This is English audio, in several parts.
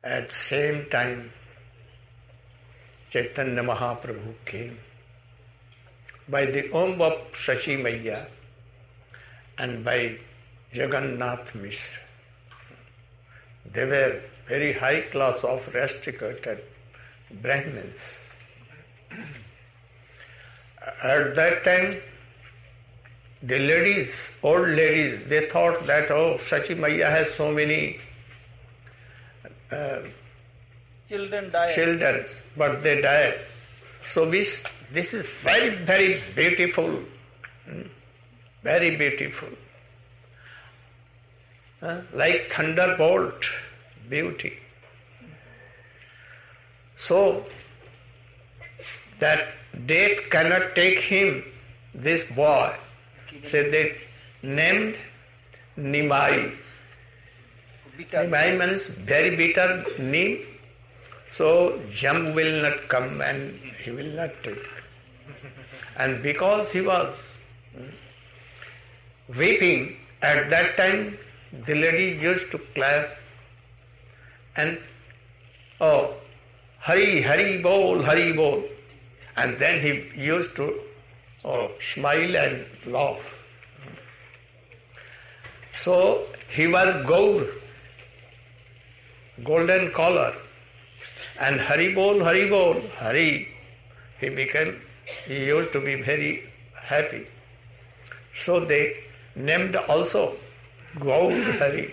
At same time, Chaitanya Mahaprabhu came by the womb of Shashi Maiya and by Jagannath Mishra. They were very high class of restricted Brahmins. At that time, the ladies, old ladies, they thought that, oh, Shachi Maiya has so many children, but they died. So this is very, very beautiful, very beautiful. Like thunderbolt beauty. So that death cannot take him, this boy. So they named Nimai. Nimai means very bitter neem. So jam will not come and he will not take. And because he was weeping at that time, the lady used to clap and, oh, Hari, Hari Bol, Hari Bol. And then he used to smile and laugh. So he was Gaur, golden collar. And Hari Bol, Hari, he used to be very happy. So they named also Gaur Hari.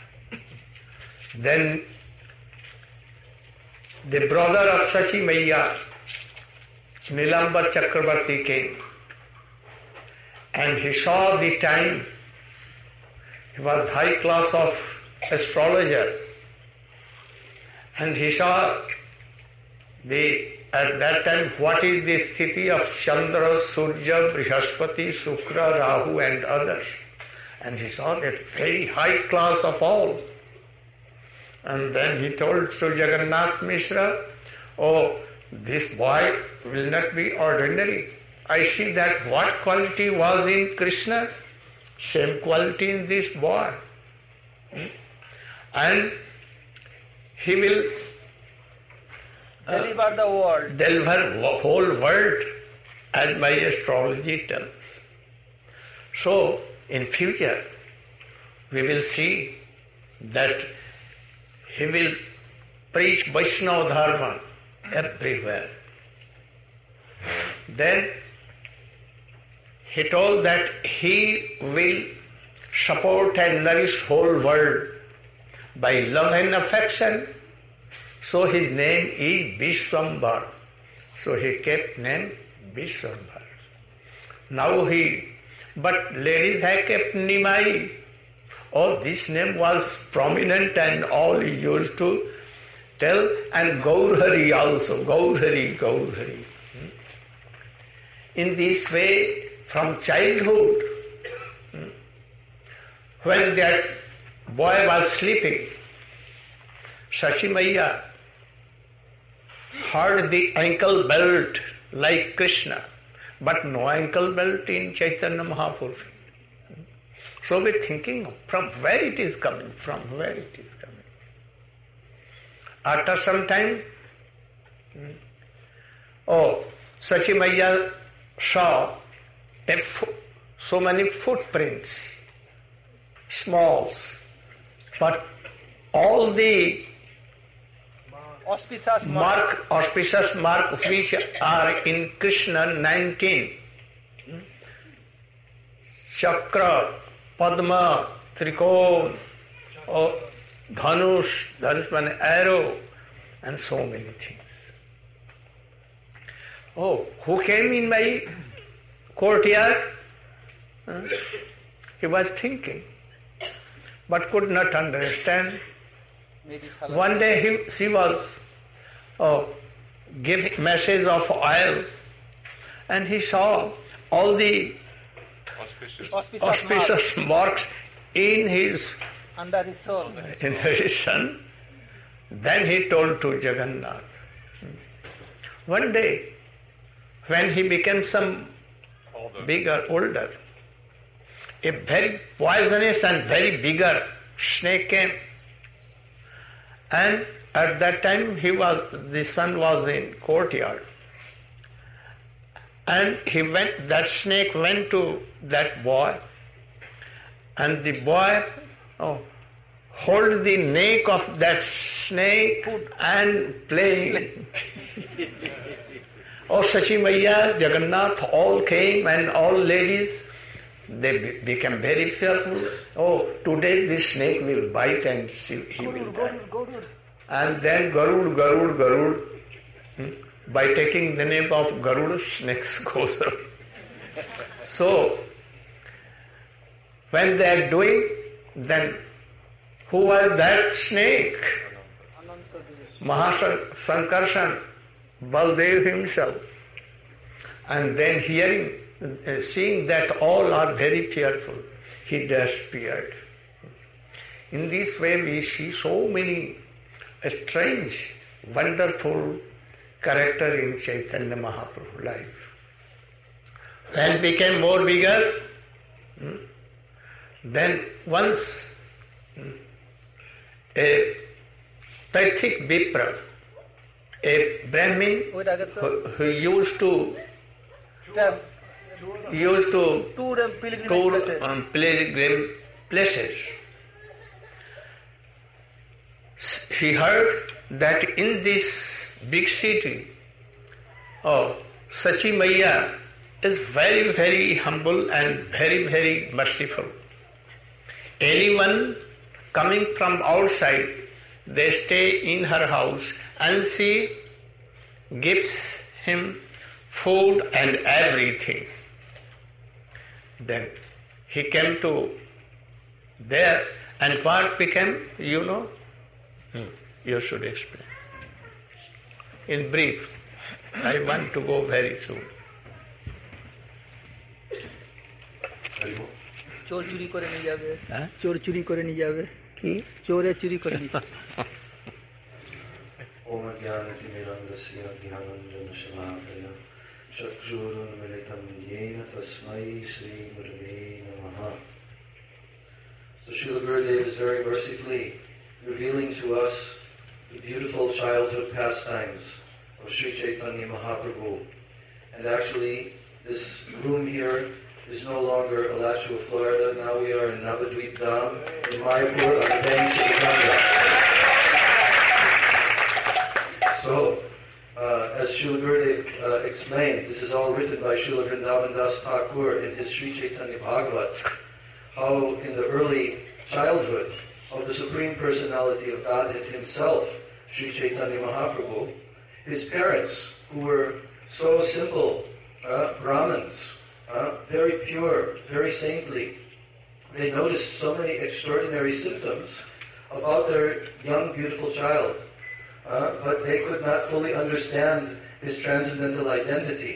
Then the brother of Shachi Maiya, Nilamba Chakrabarti, came and he saw the time. He was high class of astrologer and he saw at that time what is the sthiti of Chandra, Surya, Brihaspati, Shukra, Rahu and others. And he saw that very high class of all. And then he told to Jagannath Mishra, oh, this boy will not be ordinary. I see that what quality was in Krishna, same quality in this boy. And he will deliver the world. Deliver the whole world, as my astrology tells. So, in future, we will see that he will preach Vaishnava Dharma everywhere. Then he told that he will support and nourish whole world by love and affection. So his name is Vishwambar. So he kept name Vishwambar. Now but ladies have kept Nimai. Oh, this name was prominent and all used to tell, and Gaurhari also, Gaurhari. In this way, from childhood, when that boy was sleeping, Shachi Maiya heard the ankle belt like Krishna, but no ankle belt in Chaitanya Mahaprabhu. So we're thinking from where it is coming, After some time, Shachi Maiya saw so many footprints, smalls, but all the auspicious mark which are in Krishna 19, Chakra, Padma, Trikon, Dhanush means arrow, and so many things. Oh, who came in my courtyard? He was thinking, but could not understand. One day she was giving message of oil, and he saw all the auspicious marks in his under his soul, in his son. Then he told to Jagannath. One day, when he became some older, a very poisonous and very bigger snake came and At that time, the son was in courtyard. And that snake went to that boy, and the boy hold the neck of that snake and playing. Sachi Maiya, Jagannath, all came, and all ladies, they became very fearful. Today this snake will bite and he will die. And then Garud, by taking the name of Garuda, snakes goes up. So, when they are doing, then who was that snake? Mahasankarshan, Baldev himself. And then seeing that all are very fearful, he disappeared. In this way we see so many strange, wonderful character in Chaitanya Mahaprabhu's life. When became more bigger, then once a Paithic Vipra, a Brahmin who used to tour pilgrim places, he heard that in this big city, Sachi Maiya is very, very humble and very, very merciful. Anyone coming from outside, they stay in her house and she gives him food and everything. Then he came to there, and what became, you know? You should explain. In brief, I want to go very soon. चोर चुरी करे नहीं जावे, चोर चुरी करे नहीं जावे, चोरे चुरी करे नहीं। ओम ज्ञानतिमिरन्धस्य ज्ञानाञ्जनशलाकया चक्षुरुन्मिलितं येन तस्मै श्रीगुरवे नमः. So Srila Gurudev is very mercifully revealing to us the beautiful childhood pastimes of Sri Chaitanya Mahaprabhu. And actually, this room here is no longer Alachua, Florida. Now we are in Navadvip Dham, in Mayapur, on the banks of the Ganga. So, as Srila Gurudev explained, this is all written by Srila Vrindavan Das Thakur in his Sri Chaitanya Bhagavat, how in the early childhood of the Supreme Personality of Godhead himself, Sri Chaitanya Mahaprabhu, his parents, who were so simple, Brahmins, very pure, very saintly, they noticed so many extraordinary symptoms about their young, beautiful child, but they could not fully understand his transcendental identity.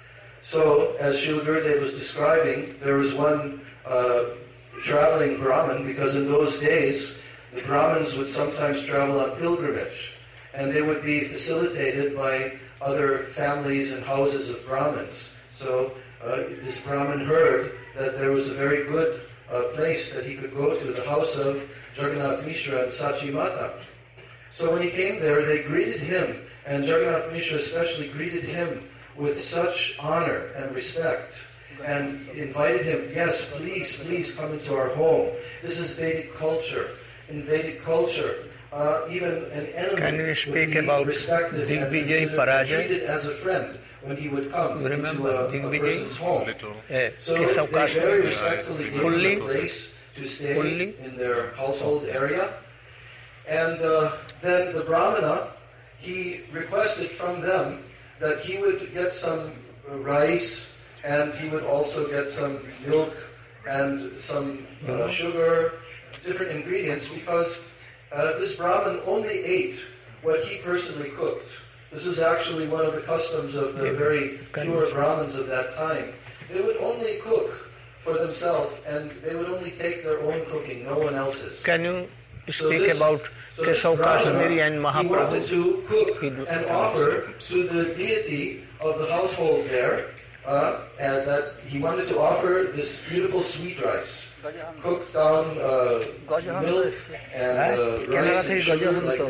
So, as Srila Gurudev was describing, there was one traveling Brahmin, because in those days, the Brahmins would sometimes travel on pilgrimage, and they would be facilitated by other families and houses of Brahmins. So, this Brahmin heard that there was a very good place that he could go to, the house of Jagannath Mishra and Sachi Mata. So when he came there, they greeted him, and Jagannath Mishra especially greeted him with such honor and respect, and invited him, yes, please come into our home. This is Vedic culture. In Vedic culture, even an enemy would be respected and considered, treated as a friend when he would come into a person's home. So they very respectfully gave him a place to stay in their household area. And then the Brahmana, he requested from them that he would get some rice, and he would also get some milk and some sugar, different ingredients, because this Brahmin only ate what he personally cooked. This is actually one of the customs of the very pure Brahmins of that time. They would only cook for themselves, and they would only take their own cooking, no one else's. Can you speak about Keshav Kashmiri and Mahaprabhu? He wanted to cook and offer to the deity of the household there, and that he wanted to offer this beautiful sweet rice, cooked down milk and rice and sugar like this.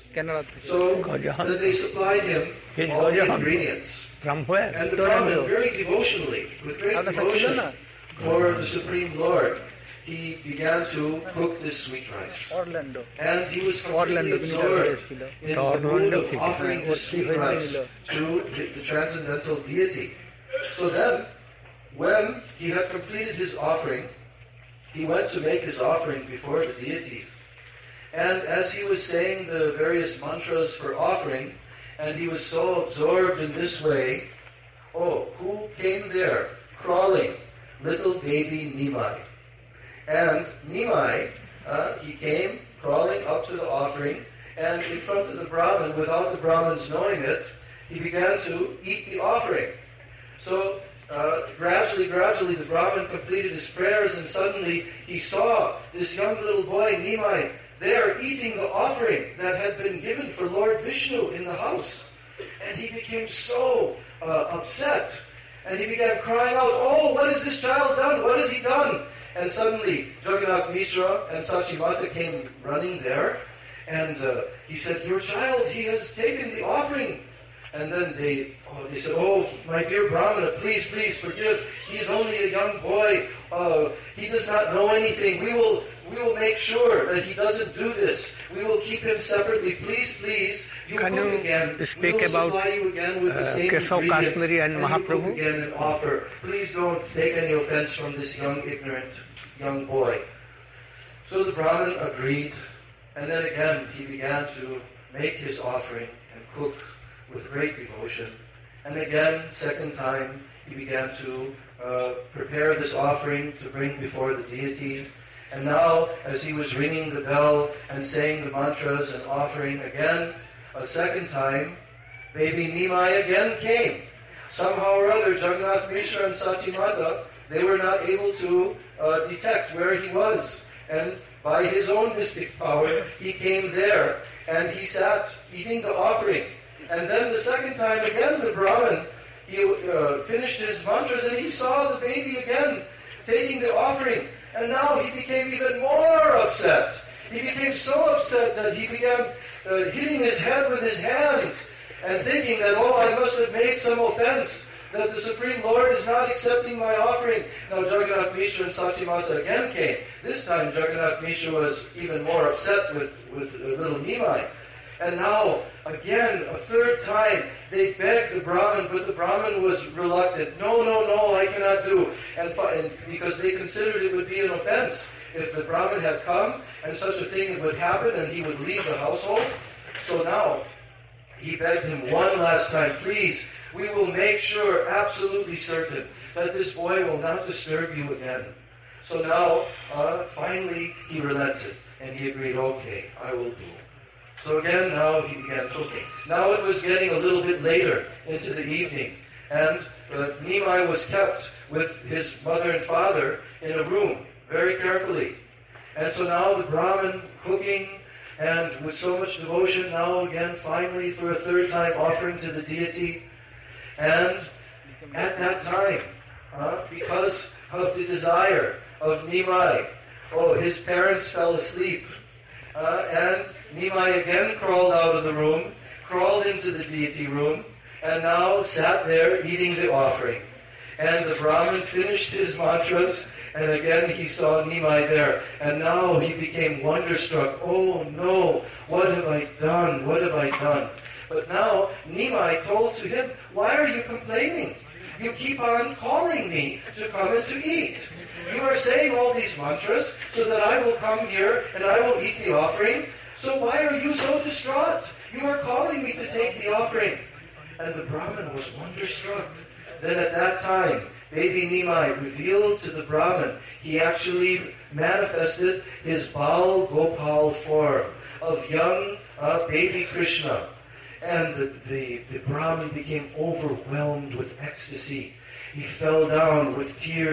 Canada. So Gajahan. then they supplied him His all the Gajahan. ingredients. From where? And the Toronto. Brahmin, very devotionally, with great Ada sa devotion Chile na. for the Supreme Lord, he began to cook this sweet rice. Orlando. And he was Orlando, completely Canada absorbed এসেছিল। in the mood of Orlando. offering this sweet rice to the transcendental deity. So then, when he had completed his offering, he went to make his offering before the deity. And as he was saying the various mantras for offering, and he was so absorbed in this way, oh, who came there, crawling? Little baby Nimai. And Nimai, he came crawling up to the offering, and in front of the Brahmin, without the Brahmins knowing it, he began to eat the offering. So gradually, the Brahmin completed his prayers, and suddenly he saw this young little boy, Nimai, there eating the offering that had been given for Lord Vishnu in the house. And he became so upset, and he began crying out, oh, what has this child done? What has he done? And suddenly Jagannath Mishra and Sachimata came running there, and he said, your child, he has taken the offering. And then they said, oh, my dear Brahmana, please forgive. He is only a young boy. He does not know anything. We will make sure that he doesn't do this. We will keep him separately. Please, you Can cook you again. speak we will about, supply you again with the same Keshav ingredients, Kashmiri and you cook Mahaprabhu? again and offer. Please don't take any offense from this young, ignorant young boy. So the Brahmin agreed, and then again he began to make his offering and cook with great devotion. And again, second time, he began to prepare this offering to bring before the deity. And now, as he was ringing the bell and saying the mantras and offering again, a second time, baby Nimai again came. Somehow or other, Jagannath Mishra and Sachimata, they were not able to detect where he was. And by his own mystic power, he came there, and he sat eating the offering. And then the second time again, the Brahmin, he finished his mantras, and he saw the baby again taking the offering. And now he became even more upset. He became so upset that he began hitting his head with his hands and thinking that, oh, I must have made some offense, that the Supreme Lord is not accepting my offering. Now Jagannath Mishra and Sachimata again came. This time Jagannath Mishra was even more upset with little Nimai. And now, again, a third time, they begged the Brahmin, but the Brahmin was reluctant. No, I cannot do. And because they considered it would be an offense if the Brahmin had come and such a thing would happen and he would leave the household. So now, he begged him one last time, please, we will make sure, absolutely certain, that this boy will not disturb you again. So now, finally, he relented, and he agreed, okay, I will do. So again, now he began cooking. Now it was getting a little bit later into the evening, and Nimai was kept with his mother and father in a room, very carefully. And so now the Brahmin cooking, and with so much devotion, now again, finally, for a third time, offering to the deity. And at that time, because of the desire of Nimai, his parents fell asleep. And Nimai again crawled out of the room, crawled into the deity room, and now sat there eating the offering. And the Brahmin finished his mantras, and again he saw Nimai there. And now he became wonderstruck. Oh no, what have I done? What have I done? But now Nimai told to him, why are you complaining? You keep on calling me to come and to eat. You are saying all these mantras so that I will come here and I will eat the offering. So why are you so distraught? You are calling me to take the offering. And the Brahmin was wonderstruck. Then at that time, baby Nimai revealed to the Brahmin, he actually manifested his Bal Gopal form of young baby Krishna. And the Brahmin became overwhelmed with ecstasy. He fell down with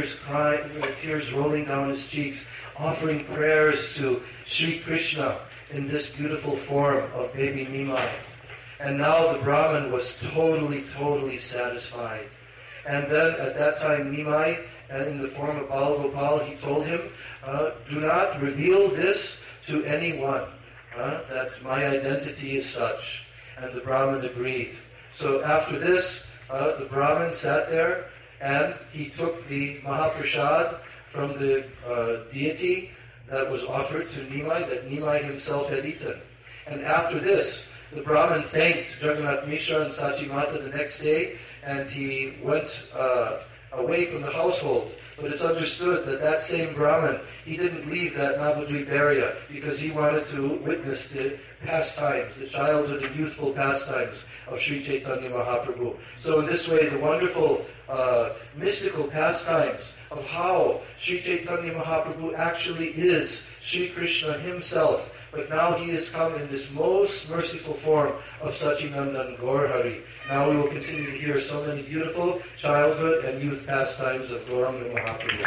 tears rolling down his cheeks, offering prayers to Sri Krishna in this beautiful form of baby Nimai. And now the Brahmin was totally satisfied. And then at that time Nimai, in the form of Bal Gopal, he told him, do not reveal this to anyone. that my identity is such. And the Brahmin agreed. So after this, the Brahmin sat there and he took the Mahaprasad from the deity that was offered to Nimai, that Nimai himself had eaten. And after this, the Brahmin thanked Jagannath Mishra and Sachi Mata the next day, and he went away from the household. But it's understood that that same Brahmin, he didn't leave that Navadvip area because he wanted to witness the pastimes, the childhood and youthful pastimes of Sri Chaitanya Mahaprabhu. So in this way, the wonderful mystical pastimes of how Sri Chaitanya Mahaprabhu actually is Sri Krishna himself, but now he has come in this most merciful form of Sachinandan Gaurahari. Now we will continue to hear so many beautiful childhood and youth pastimes of Gauranga Mahaprabhu.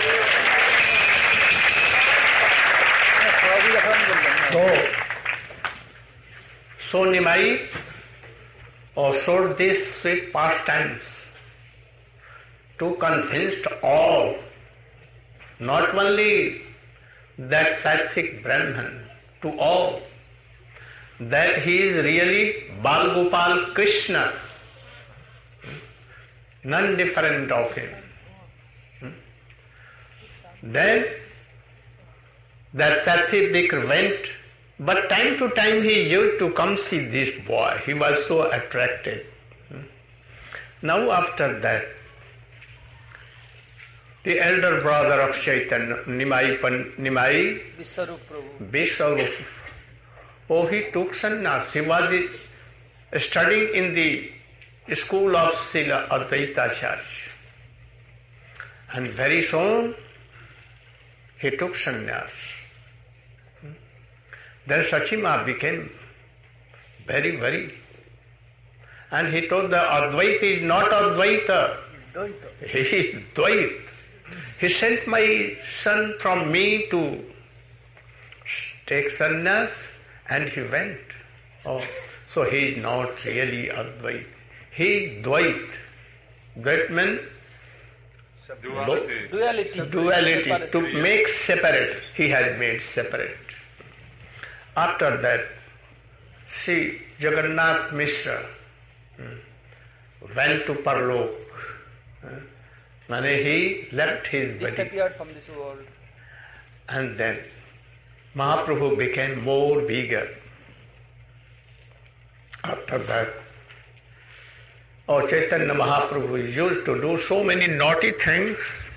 So Nimai showed these sweet pastimes to convince all, not only that Sattvic Brahman, to all, that he is really Bal Gopal Krishna, none different of him. Then that Sattvic went, but time to time he used to come see this boy. He was so attracted. Now after that, the elder brother of Chaitanya, Nimai Vishwarup, he took sannyas. He was studying in the school of Srila Advaita Acharya. And very soon, he took sannyas. Then Sachima became very worried. And he told that Advaita is not Advaita. He is Dvaita. He sent my son from me to take sannyas, and he went. So he is not really Advaita. He is Dvaita. That means duality. To make separate, he had made separate. After that, see, Jagannath Mishra went to Parlok. He left his body. Disappeared from this world. And then Mahaprabhu became more bigger. After that, Chaitanya Mahaprabhu used to do so many naughty things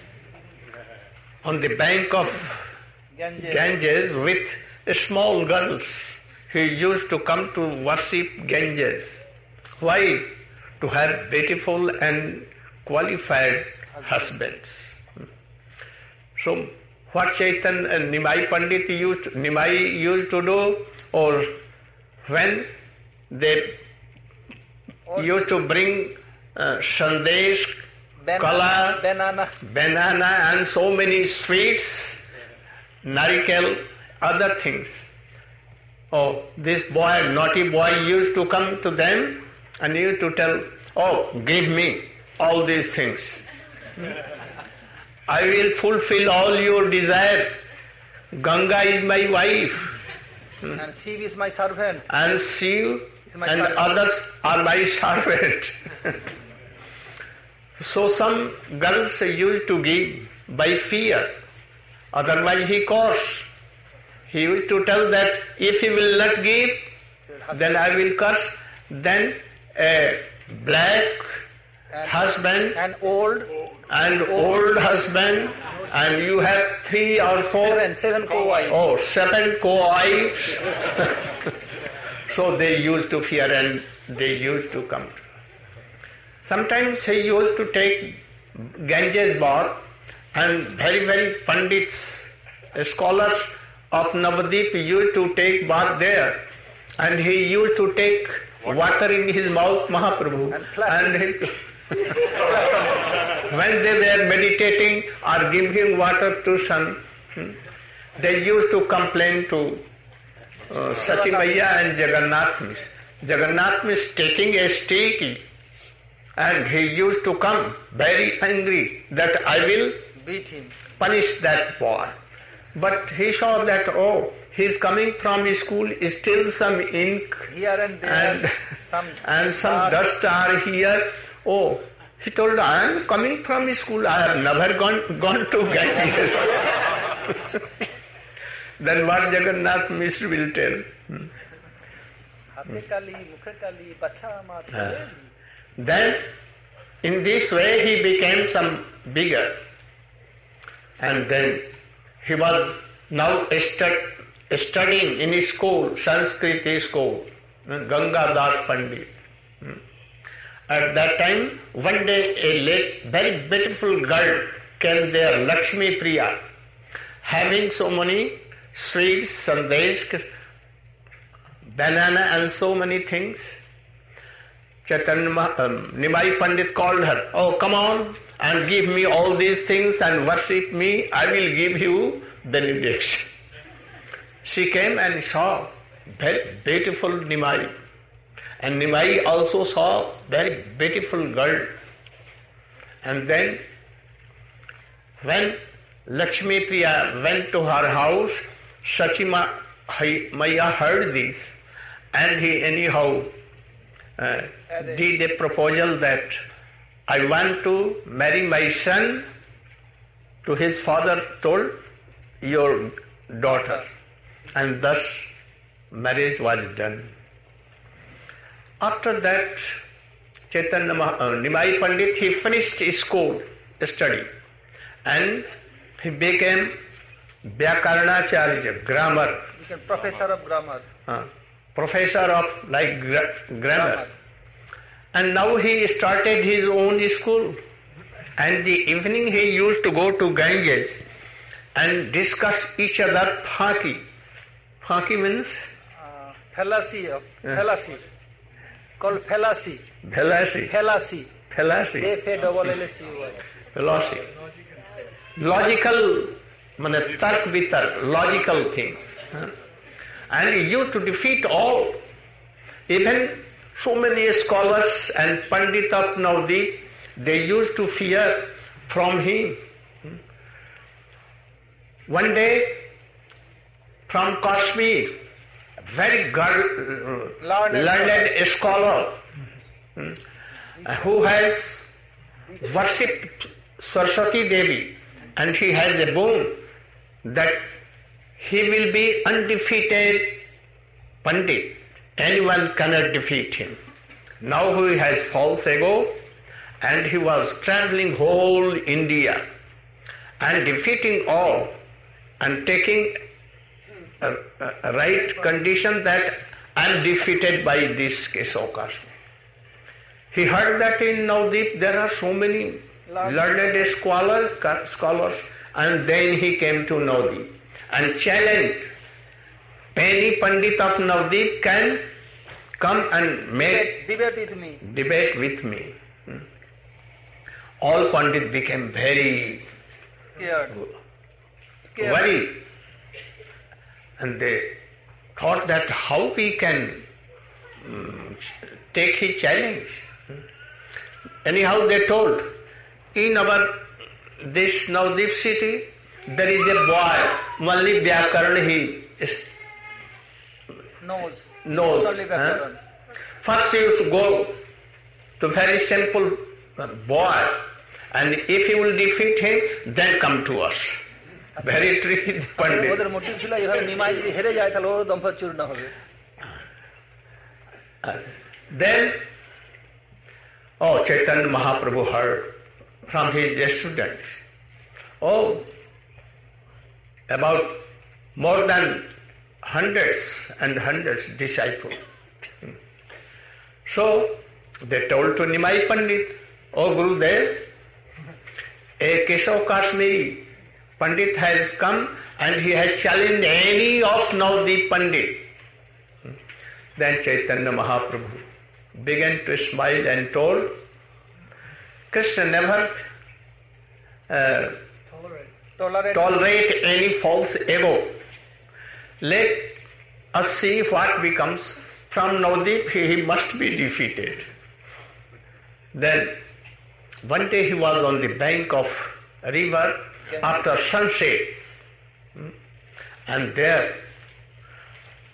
on the bank of Ganges with small girls. He used to come to worship Ganges. Why? To have beautiful and qualified husbands. So what Chaitanya and Nimai Pandit used to do, or when they used to bring sandesh, kala, banana and so many sweets, narikal, other things. This boy, naughty boy, used to come to them and used to tell, give me all these things. I will fulfill all your desire. Ganga is my wife. And Shiv is my servant. And Shiv and others are my servant. So some girls used to give by fear. Otherwise he curse. He used to tell that if he will not give, then I will curse. Then a black husband and old husband, and you have 3 or 4 seven co-wives. 7 co-wives. So they used to fear and they used to come. Sometimes he used to take Ganges bath, and very pandits, scholars of Navadvip used to take bath there, and he used to take water in his mouth, Mahaprabhu, and when they were meditating or giving water to son, they used to complain to Sachimaya and Jagannath Mishra. Jagannath Mishra taking a stick, and he used to come very angry that I will beat him, punish that boy. But he saw that, he is coming from school, still some ink Here and there, and some dust are here. Oh, he told, I am coming from school, I have never gone to Ganges. Then what Jagannath Mishra will tell? Then, in this way, he became some bigger. And then he was now studying in his school, Sanskrit school, Ganga Das Pandit. At that time, one day a very beautiful girl came there, Lakshmi Priya, having so many sweets, sandesh, banana and so many things. Nimai Pandit called her, oh come on and give me all these things and worship me, I will give you benediction. She came and saw very beautiful Nimai. And Nimai also saw very beautiful girl. And then when Lakshmi Priya went to her house, Sachima Maya heard this and he anyhow did a proposal that I want to marry my son. To his father told, your daughter. And thus marriage was done. After that, Nimai Pandit, he finished his school study and he became Vyakaranacharya, grammar. Became professor of grammar. Professor of grammar. And now he started his own school. And the evening he used to go to Ganges and discuss each other phaki. Phaki means? Fallacy. Called fallacy. Fallacy. Fallacy. Fallacy. F-A-L-L-A-C-Y. Fallacy. Logical, tark bitark, logical things. And you to defeat all. Even so many scholars and Pandit of Navadvip, they used to fear from him. One day, from Kashmir, very learned scholar who has worshipped Saraswati Devi, and he has a boon that he will be undefeated Pandit. Anyone cannot defeat him. Now he has false ego and he was traveling whole India and defeating all and taking a right condition that I am defeated by this Keshav Kashmir. He heard that in Navadvip there are so many learned scholars, and then he came to Navadvip and challenged any Pandit of Navadvip can come and make debate with me. All Pandit became very scared. worried, and they thought that how we can take his challenge. Anyhow, they told, in our this Navadvip city, there is a boy, only Vyakaran he knows. First you should go to very simple boy, and if you will defeat him, then come to us. Very tricky Pandit. ওদের motive ছিল এভাবে নিমাই যদি হেরে যায় তাহলে ওর দম্পত চূর্ণ হবে। Then, Chaitanya Mahaprabhu heard from his students, about more than hundreds and hundreds disciples. So, they told to Nimai Pandit, Gurudev, a Keshav Kashmiri Pandit has come and he has challenged any of Navadvip Pandit. Then Chaitanya Mahaprabhu began to smile and told, Krishna never tolerate any false ego. Let us see what becomes. From Navadvip he must be defeated. Then one day he was on the bank of a river after sunset, and there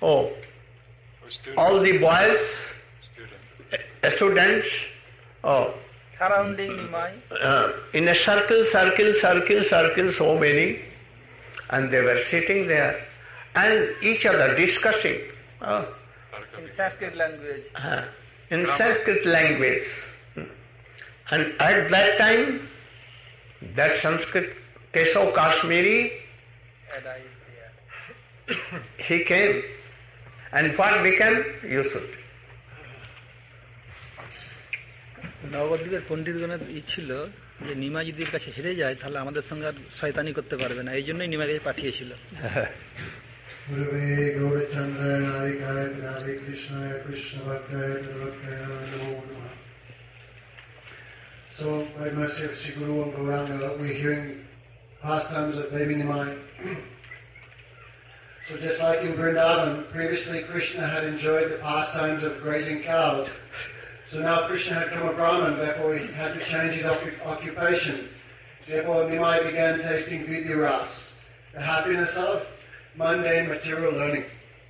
Oh, all the boys, students, oh, surrounding Nimai. In a circle, so many, and they were sitting there and each other discussing In Sanskrit language. In Sanskrit language. And at that time, that Sanskrit Keshav Kashmiri, he came. And what became? Yusuf. নবদ্বীপের পণ্ডিতগণের ছিল যে নিমাই যদি এর কাছে হেরে যায় তাহলে আমাদের সঙ্গে আর শয়তানি করতে পারবে না, এই জন্যই নিমাইকে পাঠিয়েছিল। So, by mercy of Sri Guru and Gauranga, we're hearing pastimes of baby Nimai. So just like in Vrindavan, previously Krishna had enjoyed the pastimes of grazing cows. So now Krishna had become a Brahmin, therefore he had to change his occupation. Therefore Nimai began tasting Vidya Ras, the happiness of mundane material learning.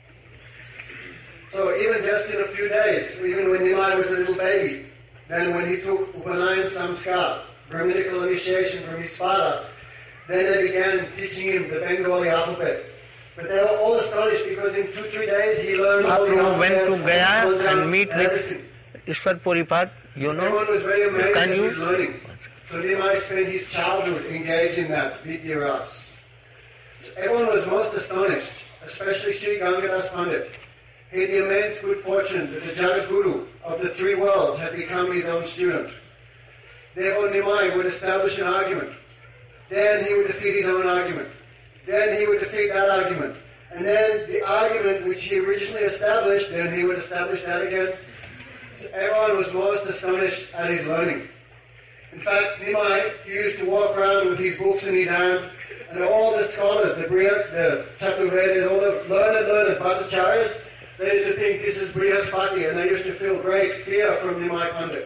So even just in a few days, even when Nimai was a little baby, then when he took Upanayan Samskar, Brahminical initiation from his father, then they began teaching him the Bengali alphabet. But they were all astonished because in 2-3 days he learned all the alphabet. Went to Gaya and meet with Ishwar Puripad, you know. Everyone was very amazed at his learning. So Nimai spent his childhood engaged in that Vidya Ras. So everyone was most astonished, especially Sri Gangadas Pandit. He had the immense good fortune that the Jagat Guru of the 3 worlds had become his own student. Therefore Nimai would establish an argument. Then he would defeat his own argument. Then he would defeat that argument. And then the argument which he originally established, then he would establish that again. So everyone was most astonished at his learning. In fact, Nimai used to walk around with his books in his hand, and all the scholars, the Chaturvedas, all the learned Bhattacharyas, they used to think this is Brihaspati, and they used to feel great fear from Nimai Pandit.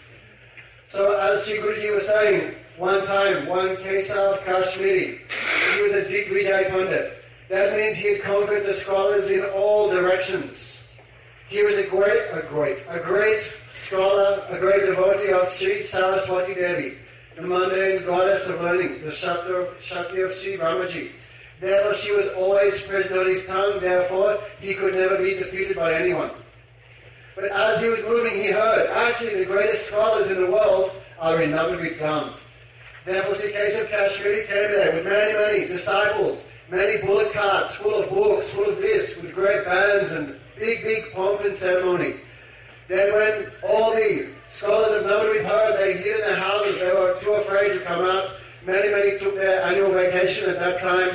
So as Sri Guruji was saying, one time, one Keshav Kashmiri, he was a Digvijay Pandit. That means he had conquered the scholars in all directions. He was a great scholar, a great devotee of Sri Saraswati Devi, the mundane goddess of learning, the Shakti of Sri Ramaji. Therefore she was always present on his tongue, therefore he could never be defeated by anyone. But as he was moving, he heard, actually the greatest scholars in the world are in Navadvip Dham. Therefore Sri Keshav Kashmiri came there with many disciples, many bullock carts full of books, full of this, with great bands and big pomp and ceremony. Then when all the scholars of Navadvip heard, they hid in their houses, they were too afraid to come out. Many took their annual vacation at that time.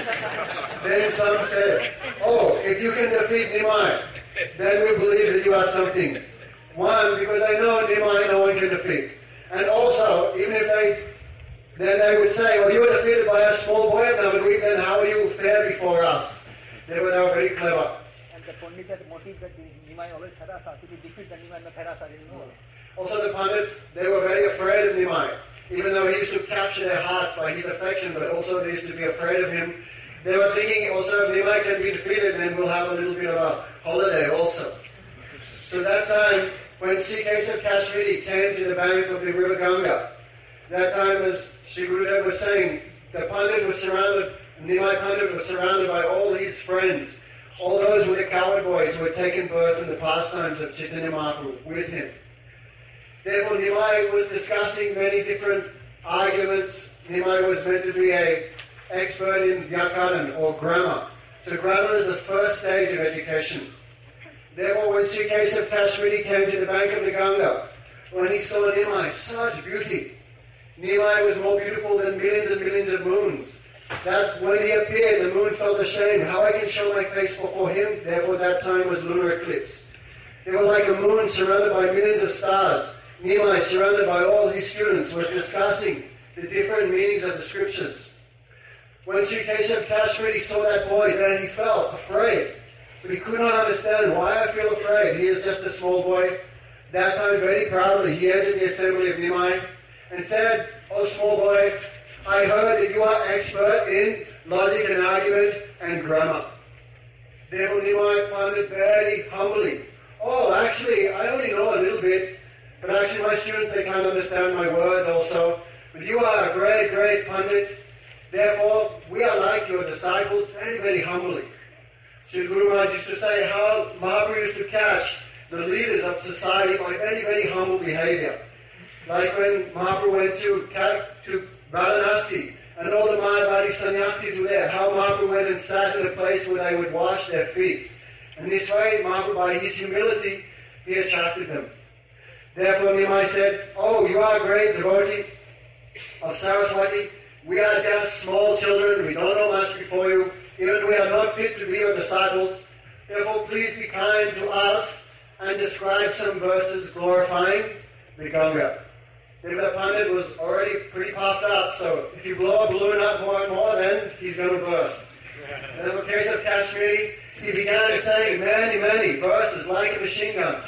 Then some said, oh, if you can defeat Nimai, then we believe that you are something. One, because they know Nimai no one can defeat. And also, even if then they would say, well, you were defeated by a small boy of Navadvip, then how will you fare before us? They were very clever. And the Pandit's motive that Nimai always had us, actually defeat the Nimai and the Pharas anymore. Also the Pandits, they were very afraid of Nimai. Even though he used to capture their hearts by his affection, but also they used to be afraid of him. They were thinking also if Nimai can be defeated, then we'll have a little bit of a holiday also. So that time, when Sri Keshav Kashmiri came to the bank of the river Ganga, that time as Sri Gurudev was saying, the Pandit was surrounded, Nimai Pandit was surrounded by all his friends, all those were the coward boys who had taken birth in the pastimes of Chaitanya Mahaprabhu with him. Therefore, Nimai was discussing many different arguments. Nimai was meant to be an expert in Vyakaran or grammar. So grammar is the first stage of education. Therefore, when Sri Keshav Kashmiri came to the bank of the Ganga, when he saw Nimai, such beauty. Nimai was more beautiful than millions and millions of moons. That when he appeared, the moon felt ashamed. How I can show my face before him? Therefore, that time was lunar eclipse. They were like a moon surrounded by millions of stars. Nimai, surrounded by all his students, was discussing the different meanings of the scriptures. When Sri Keshav Kashmiri saw that boy, then he felt afraid. But he could not understand why I feel afraid. He is just a small boy. That time, very proudly, he entered the assembly of Nimai and said, oh small boy, I heard that you are expert in logic and argument and grammar. Therefore Nimai Pandit very humbly, oh, actually, I only know a little bit, but actually my students, they can't understand my words also. But you are a great, great Pandit. Therefore, we are like your disciples, very, very humbly. Sri Guru Maharaj used to say how Mahaprabhu used to catch the leaders of society by very, very humble behavior. Like when Mahaprabhu went to Varanasi, and all the Mayavadi sannyasis were there, how Mahaprabhu went and sat in a place where they would wash their feet. And this way, Mahaprabhu, by his humility, he attracted them. Therefore, Nimai said, oh, you are a great devotee of Saraswati. We are just small children. We don't know much before you. Even we are not fit to be your disciples. Therefore, please be kind to us and describe some verses glorifying the Ganga. The Pandit was already pretty puffed up, so if you blow a balloon up more and more, then he's going to burst. In the case of Kashmiri, he began saying many, many verses like a machine gun.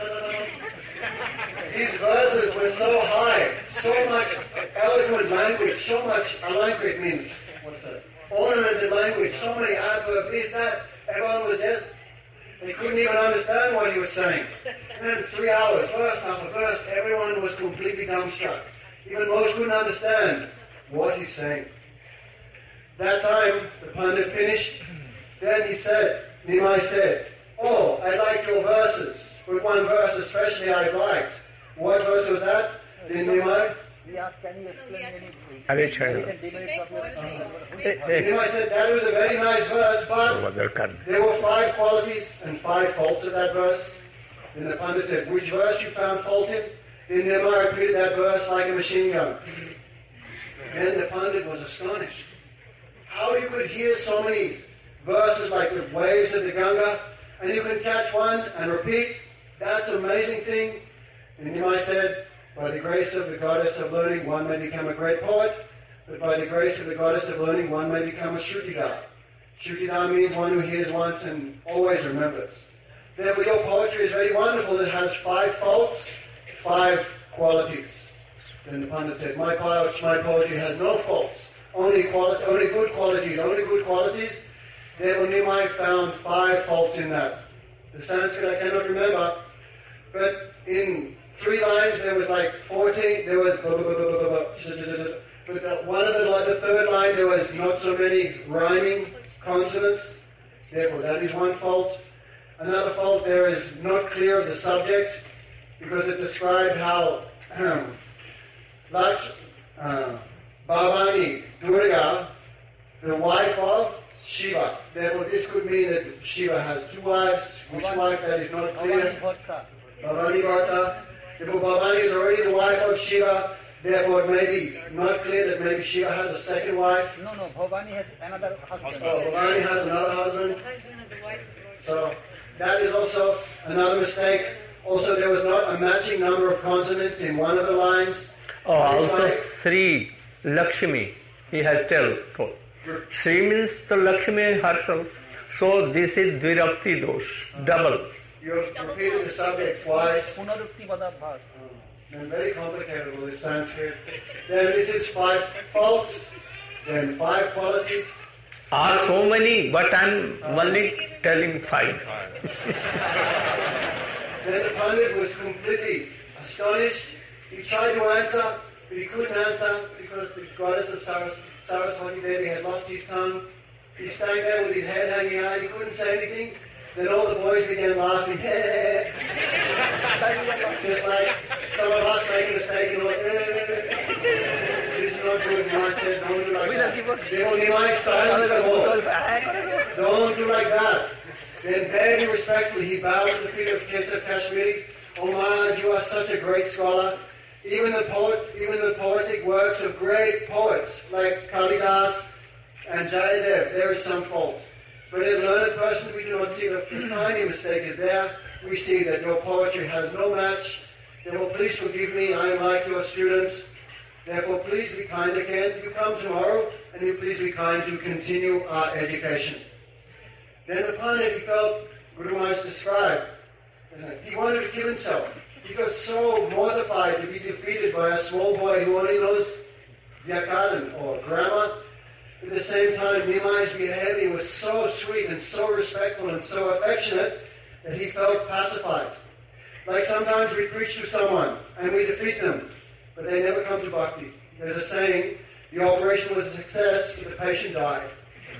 These verses were so high, so much eloquent language, so much alankrit means, what's that? Ornamented language, so many adverbs, this, that. Everyone was just, they couldn't even understand what he was saying. And then 3 hours, verse after verse, everyone was completely dumbstruck. Even most couldn't understand what he's saying. That time, the Pandit finished. Then he said, Nimai said, oh, I like your verses. But one verse especially I liked. What verse was that? In Nimai? We asked, can you explain any? Hare Krishna. Nimai said, that was a very nice verse, but there were 5 qualities and 5 faults of that verse. Then the Pandit said, which verse you found fault in? Then Nimai repeated that verse like a machine gun. Then the Pandit was astonished. How you could hear so many verses like the waves of the Ganga, and you can catch one and repeat. That's an amazing thing. And Nimai said, by the grace of the goddess of learning, one may become a great poet, but by the grace of the goddess of learning, one may become a Shrutidar. Shrutidar means one who hears once and always remembers. Therefore, your poetry is very wonderful. It has 5 faults, 5 qualities. Then the Pandit said, my poetry has no faults, only good qualities, only good qualities. Therefore, Nimai found 5 faults in that. The Sanskrit I cannot remember, but in 3 lines there was like 14, there was but one of the third line there was not so many rhyming consonants. Therefore, that is one fault. Another fault, there is not clear of the subject, because it described how Bhavani, Durga, the wife of Shiva. Therefore, this could mean that Shiva has 2 wives. Which wife, that is not clear. Bhavani Bharta. Therefore, Bhavani is already the wife of Shiva. Therefore, it may be not clear that maybe Shiva has a second wife. No, Bhavani has another husband. Oh, Bhavani has another husband. So, that is also another mistake. Also, there was not a matching number of consonants in one of the lines. Oh, also Sri Lakshmi, he has told. Sri means the Lakshmi herself. So this is Dvirapti dosh, double. You have repeated the subject twice. Punarukti Padabhas. And very complicated with the Sanskrit. Then this is 5 faults, then 5 qualities. Are so many, but I'm only telling 5. Then the Pandit was completely astonished. He tried to answer, but he couldn't answer because the goddess of Saraswati Devi had lost his tongue. He stayed there with his head hanging out. He couldn't say anything. Then all the boys began laughing. Just like some of us make a mistake and like, this is not good. And I said, don't do like that. They only like silence them all. Don't do like that. Then very respectfully, he bowed at the feet of Keshav Kashmiri. Oh Maharaj, you are such a great scholar. Even the poetic works of great poets like Kalidas and Jayadev, there is some fault. But in a learned person, we do not see the tiny mistake is there. We see that your poetry has no match. Therefore, please forgive me. I am like your students. Therefore, please be kind again. You come tomorrow, and you please be kind to continue our education. Then the Pandit, he felt Guru Maharaj described. He wanted to kill himself. He got so mortified to be defeated by a small boy who only knows Vyakaran or grammar. At the same time, Nimai's behavior was so sweet and so respectful and so affectionate that he felt pacified. Like sometimes we preach to someone and we defeat them, but they never come to bhakti. There's a saying, the operation was a success, but the patient died.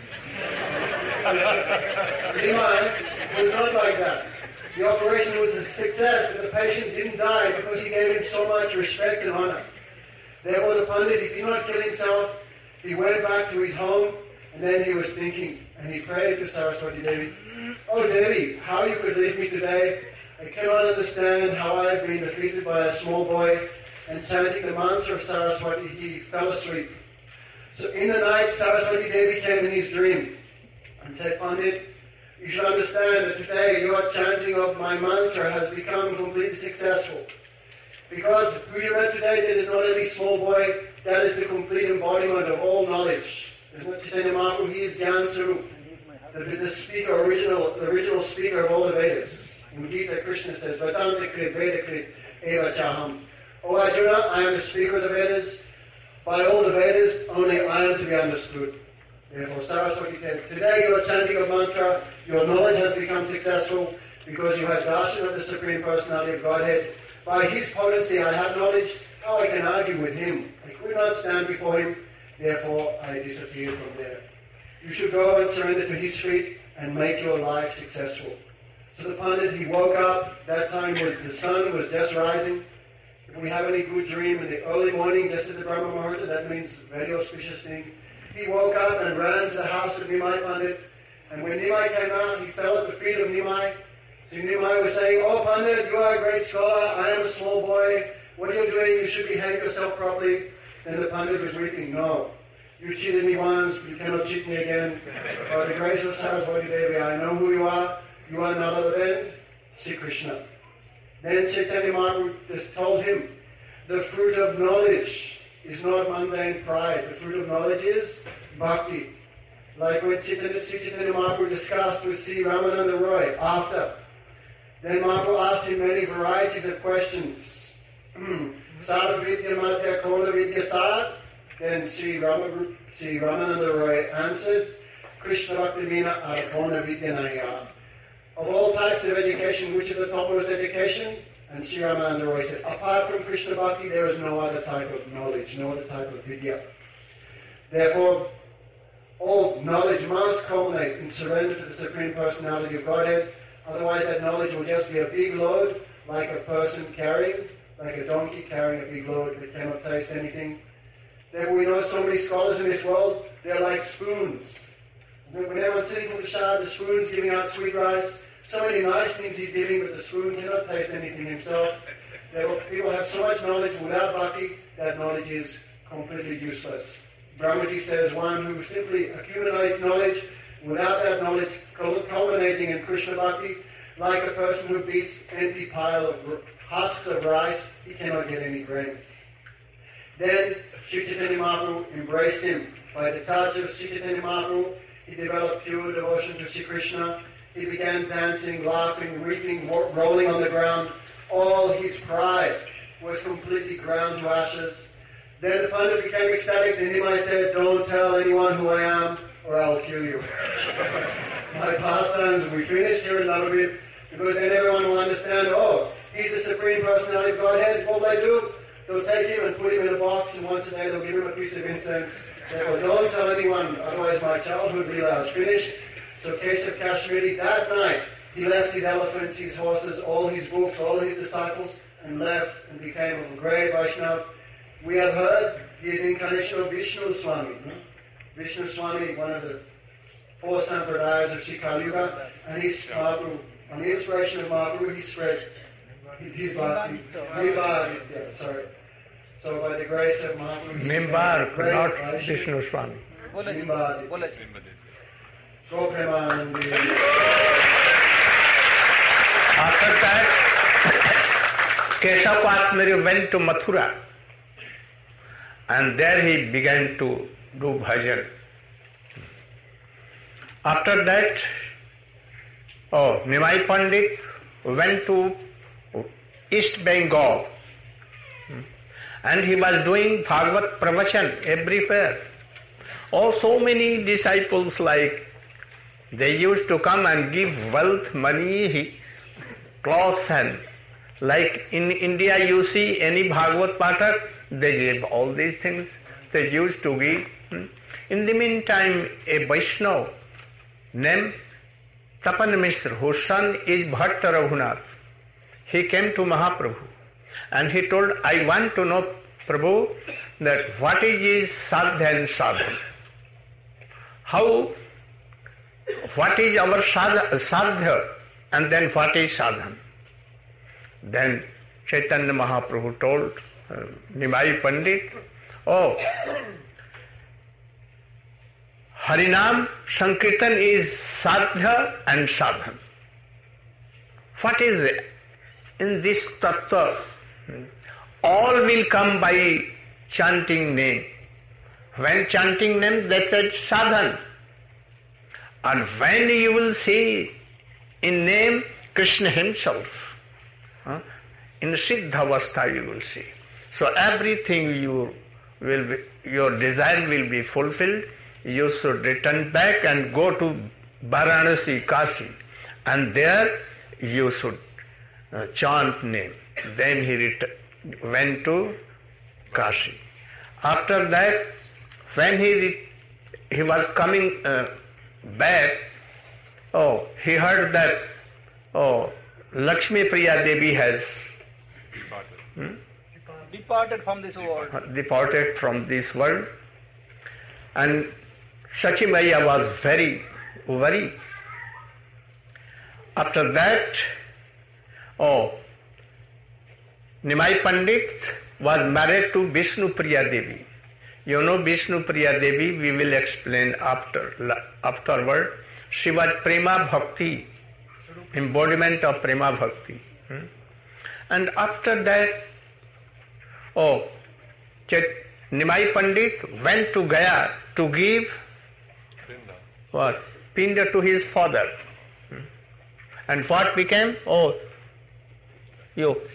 Nimai was not like that. The operation was a success, but the patient didn't die because he gave him so much respect and honor. Therefore, the Pandit, he did not kill himself. He went back to his home, and then he was thinking, and he prayed to Saraswati Devi, "Oh Devi, how you could leave me today? I cannot understand how I have been defeated by a small boy." And chanting the mantra of Saraswati, he fell asleep. So in the night, Saraswati Devi came in his dream and said, "Pandit, you should understand that today your chanting of my mantra has become completely successful. Because who you met today, that is not any small boy, that is the complete embodiment of all knowledge. There's not Chaitanya Mahaprabhu, he is Gyan Sarup, the speaker, the original speaker of all the Vedas. In Gita, Krishna says, Vedanta Krit, Veda Krit, Eva Chaham. O Arjuna, I am the speaker of the Vedas. By all the Vedas, only I am to be understood. Therefore, Saraswati said, today you are chanting a mantra, your knowledge has become successful because you had darshan of the Supreme Personality of Godhead. By his potency I have knowledge, how I can argue with him? I could not stand before him, therefore I disappeared from there. You should go and surrender to his feet and make your life successful. So the Pandit, he woke up, that time the sun was just rising. If we have any good dream in the early morning, just at the Brahma Muhurta, that means very auspicious thing. He woke up and ran to the house of Nimai Pandit, and when Nimai came out, he fell at the feet of Nimai. So Nimai was saying, "Oh Pandit, you are a great scholar, I am a small boy, what are you doing? You should behave yourself properly." Then the Pandit was weeping, "No, you cheated me once, but you cannot cheat me again. By the grace of Saraswati Devi, I know who you are none other than Sri Krishna." Then Chaitanya Mahaprabhu just told him, the fruit of knowledge is not mundane pride, the fruit of knowledge is bhakti. Like when Sri Chaitanya Mahaprabhu discussed with Sri Ramananda Roy after, then Mahaprabhu asked him many varieties of questions. Sada Vidya Madhya Kona Vidya Sad. Then Sri Ramananda Roy answered, Krishna Bhakti Vina Arapona Vidya Naya. Of all types of education, which is the topmost education? And Sri Ramananda Roy said, apart from Krishna Bhakti, there is no other type of knowledge, no other type of vidya. Therefore, all knowledge must culminate in surrender to the Supreme Personality of Godhead. Otherwise, that knowledge will just be a big load, like a person carrying, like a donkey carrying a big load that cannot taste anything. Therefore, we know so many scholars in this world, they're like spoons. When everyone's sitting for prasad, the spoon's giving out sweet rice. So many nice things he's giving, but the spoon cannot taste anything himself. Therefore, people have so much knowledge without bhakti, that knowledge is completely useless. Brahmaji says one who simply accumulates knowledge without that knowledge culminating in Krishna bhakti, like a person who beats empty pile of husks of rice, he cannot get any grain. Then Sri Chaitanya Mahaprabhu embraced him. By the touch of Sri Chaitanya Mahaprabhu, he developed pure devotion to Sri Krishna. He began dancing, laughing, weeping, rolling on the ground. All his pride was completely ground to ashes. Then the Pandit became ecstatic. Then Nimai said, don't tell anyone who I am or I'll kill you. My pastimes will be finished here in Navadvip, because then everyone will understand, oh, he's the Supreme Personality of Godhead. What will I do? They'll take him and put him in a box, and once a day they'll give him a piece of incense. Therefore, don't tell anyone, otherwise my childhood lila is finished. So Keshav Kashmiri, that night, he left his elephants, his horses, all his books, all his disciples, and left and became a great Vaishnava. We have heard he is the incarnation of Vishnu Swami. Vishnu Swami, one of the four sampradayas of Sri Kali Yuga, and he's Mahaprabhu. On the inspiration of Mahaprabhu, he spread his bhakti. So by the grace of Mahaprabhu, Mimbar, not Vishnu Swami. Go Premanandi. After that, Keshav Kashmiri went to Mathura, and there he began to do bhajan. After that, Nimai Pandit went to East Bengal, and he was doing Bhagavad Pravachan everywhere. Oh, so many disciples, like they used to come and give wealth, money, clothes, and like in India you see any Bhagavad Pathak, they gave all these things. They used to give. In the meantime, a Vaishnava named Tapan Mishra, whose son is Bhatta Raghunath, he came to Mahaprabhu and he told, I want to know, Prabhu, that what is sadhya and sadhana? What is our sadhya and then what is sadhana? Then Chaitanya Mahaprabhu told Nimai Pandit, oh, Harinam Sankirtan is sadhya and sadhana. What is it? In this tattva, all will come by chanting name. When chanting name, that's a sadhana. And when you will see in name Krishna himself, in Siddhavastha you will see. So everything your desire will be fulfilled. You should return back and go to Varanasi, Kashi, and there you should chant name. Then he went to Kashi. After that, when he was coming back, he heard that Lakshmi Priya Devi has departed from this world. Departed from this world, and Sachimaya was very worried. After that, Nimai Pandit was married to Vishnu Priya Devi. You know Vishnu Priya Devi, we will explain afterward. She was Prema Bhakti, embodiment of Prema Bhakti. And after that, Nimai Pandit went to Gaya to give what? Pinda to his father. And what became? You.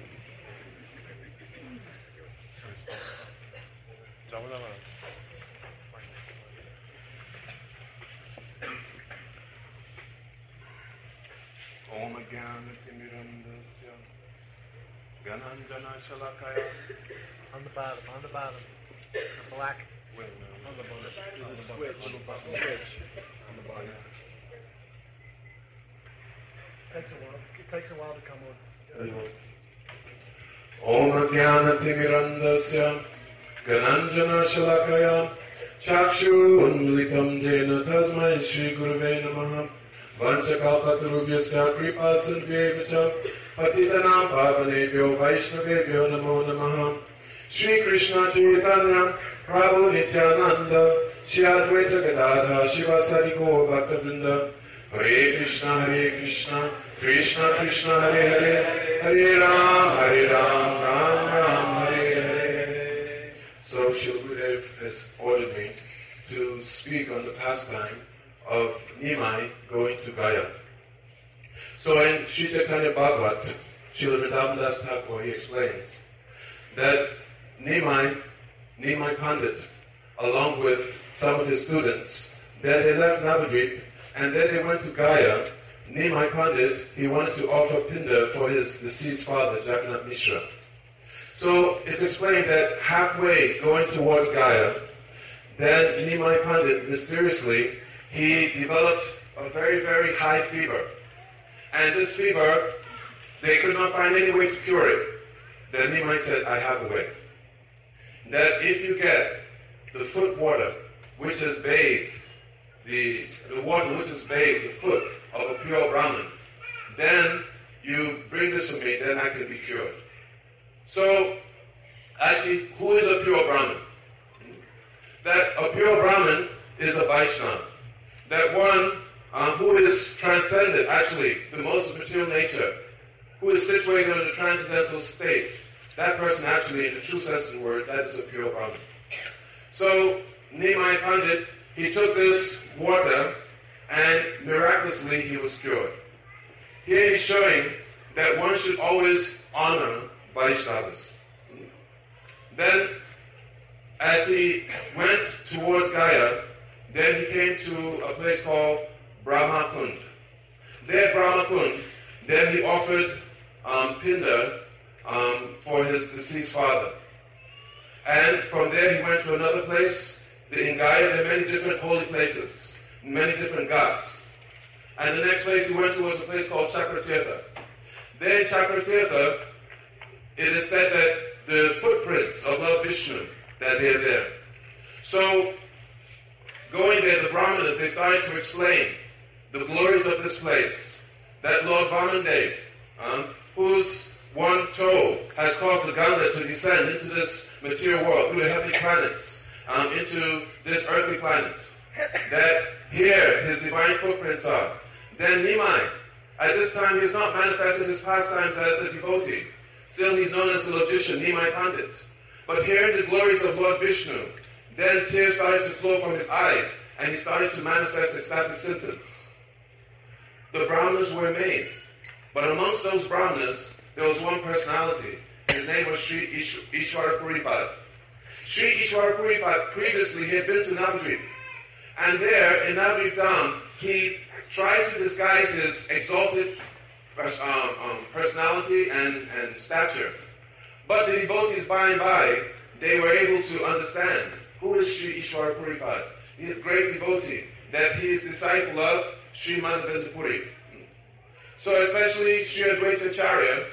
Om Jnana-Timirandasya Gananjana Shalakaya. On the bottom, the black. Wait, no. On the bottom. Switch. On the bottom. It takes a while to come on. Om Jnana-Timirandasya Gananjana Shalakaya Chakshu Unmilitam Jena Tasmai Shri Gurave Namaha Vanchakalpatarubhyasya Kripa Sindhyevacha Patitanam Pavanebhyo Vaishnavebhyo Namo Namaha Shri Krishna Chaitanya Prabhu Nityananda Shri Advaita Gadadha Shivasari Gaur Bhaktavrinda Hare Krishna Krishna Krishna Hare Hare Hare Ram Ram Hare Hare. So Srila Gurudev has ordered me to speak on the pastime of Nimai going to Gaya. So in Sri Chaitanya Bhagavat, Srila Vrindavan Das Thakur, he explains that Nimai Pandit, along with some of his students, then they left Navadvip and then they went to Gaya. Nimai Pandit, he wanted to offer Pinda for his deceased father, Jagannath Mishra. So it's explained that halfway going towards Gaya, then Nimai Pandit, mysteriously, he developed a very, very high fever. And this fever, they could not find any way to cure it. Then Nimai said, I have a way. That if you get the foot water, which has bathed, the water which has bathed the foot of a pure Brahmin, then you bring this to me, then I can be cured. So, actually, who is a pure Brahmin? That a pure Brahmin is a Vaishnava. That one who is transcendent, actually, the most material nature, who is situated in a transcendental state, that person actually, in the true sense of the word, that is a pure Brahmin. So, Nimai Pandit, he took this water and miraculously he was cured. Here he's showing that one should always honor Vaishnavas. Then, as he went towards Gaya, then he came to a place called Brahmakund. There at Brahmakund, then he offered Pinda for his deceased father. And from there he went to another place. In Gaya there are many different holy places, many different ghats. And the next place he went to was a place called Chakratirtha. There in Chakratirtha, it is said that the footprints of Lord Vishnu, that they are there. So, going there, the Brahmanas, they started to explain the glories of this place. That Lord Vamandev, whose one toe has caused the Ganga to descend into this material world, through the heavenly planets, into this earthly planet. That here his divine footprints are. Then Nimai, at this time he has not manifested his pastimes as a devotee. Still he's known as the logician, Nimai Pandit. But hearing the glories of Lord Vishnu, then tears started to flow from his eyes, and he started to manifest ecstatic symptoms. The Brahmanas were amazed. But amongst those Brahmanas, there was one personality. His name was Sri Ishwara Puripad. Sri Ishwara Puripad, previously he had been to Navadvip. And there, in Navadvip Dham, he tried to disguise his exalted personality and stature. But the devotees, by and by, they were able to understand who is Sri Ishwara Puripad. He is a great devotee, that he is disciple of Sri Madhavendra Puri. So especially Sri Advaita Acharya,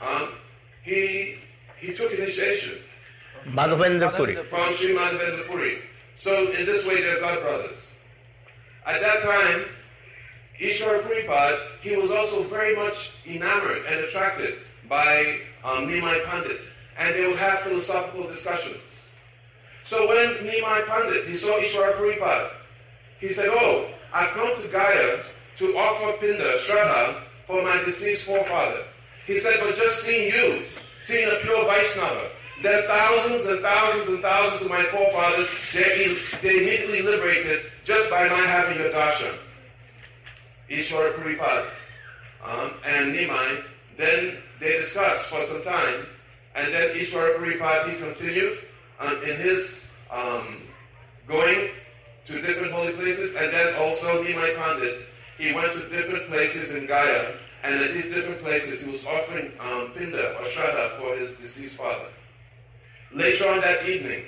he took initiation Madhavendra Puri. from Sri Madhavendra Puri. So in this way they're God brothers. At that time, Ishwara Puripad, he was also very much enamored and attracted by Nimai Pandit, and they would have philosophical discussions. So when Nimai Pandit, he saw Ishwara Puripad, he said, "Oh, I've come to Gaya to offer Pinda, Shraddha, for my deceased forefather." He said, "But just seeing you, seeing a pure Vaishnava, then thousands and thousands and thousands of my forefathers, they immediately liberated just by my having your darshan." Ishwara Puripad and Nimai, then they discussed for some time, and then Ishwara Puripad, he continued in his going to different holy places, and then also Nimai Pandit, he went to different places in Gaya, and at these different places he was offering Pinda or Shraddha for his deceased father. Later on that evening,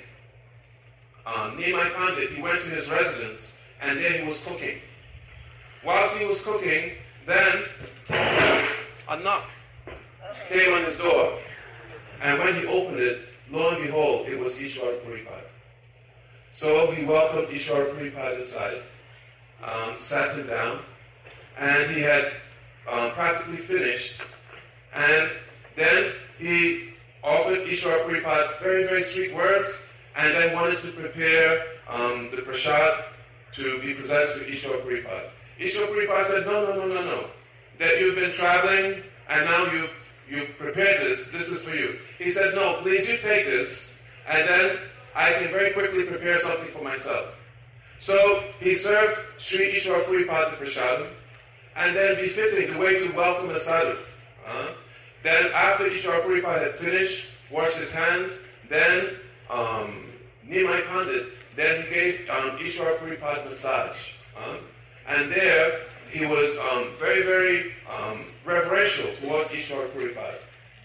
Nimai Pandit, he went to his residence, and there he was cooking. Whilst he was cooking, then a knock came on his door. And when he opened it, lo and behold, it was Ishwara Puripad. So he welcomed Ishwara Puripad inside, sat him down, and he had practically finished. And then he offered Ishwara Puripad very, very sweet words, and then wanted to prepare the prasad to be presented to Ishwara Puripad. Ishwara Puripad said, no, that you've been traveling, and now you've prepared this is for you. He said, "No, please, you take this, and then I can very quickly prepare something for myself." So he served Sri Ishwara Puripad the prasadam, and then befitting the way to welcome a sadhu. Then after Ishwara Puripad had finished, washed his hands, then Nimai Pandit, then he gave Ishwara Puripad massage. And there he was very, very reverential towards Ishwara Puripad.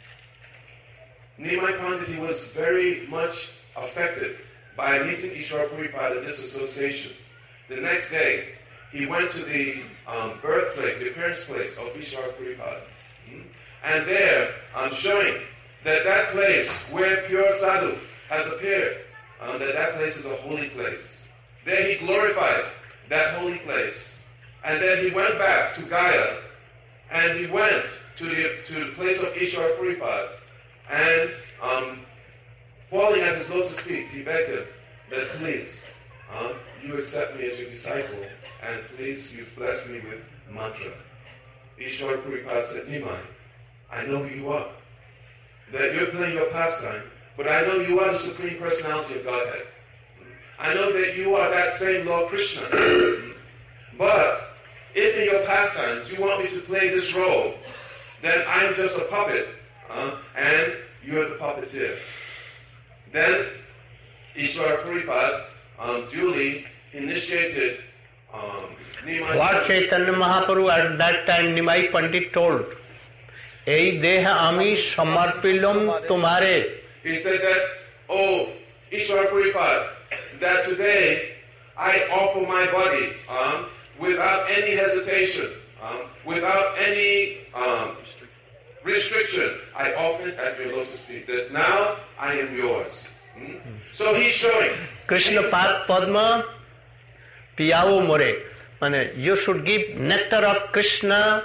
Nimai Pandit, he was very much affected by meeting Ishwara Puripad in this association. The next day, he went to the birthplace, the appearance place of Ishwara Puripad. And there, showing that place where pure sadhu has appeared, that place is a holy place. There he glorified that holy place. And then he went back to Gaya, and he went to the place of Ishwara Puripad, and falling at his lotus feet, he begged him that, "Please, you accept me as your disciple, and please you bless me with mantra." Ishwara Puripad said, "Nimai, I know who you are. That you're playing your pastime, but I know you are the Supreme Personality of Godhead. I know that you are that same Lord Krishna. But if in your pastimes you want me to play this role, then I'm just a puppet, and you're the puppeteer." Then Ishwara Puripad duly initiated Nimai. What Chaitanya Mahaprabhu at that time Nimai Pandit told, "Ei deha ami samarpilum tumhare." He said that, oh, Ishwara Puripad, that today I offer my body without any hesitation, without any restriction. I offer it at your lotus feet, that now I am yours. So he's showing. Krishna Padma piyao more. Mane, you should give nectar of Krishna.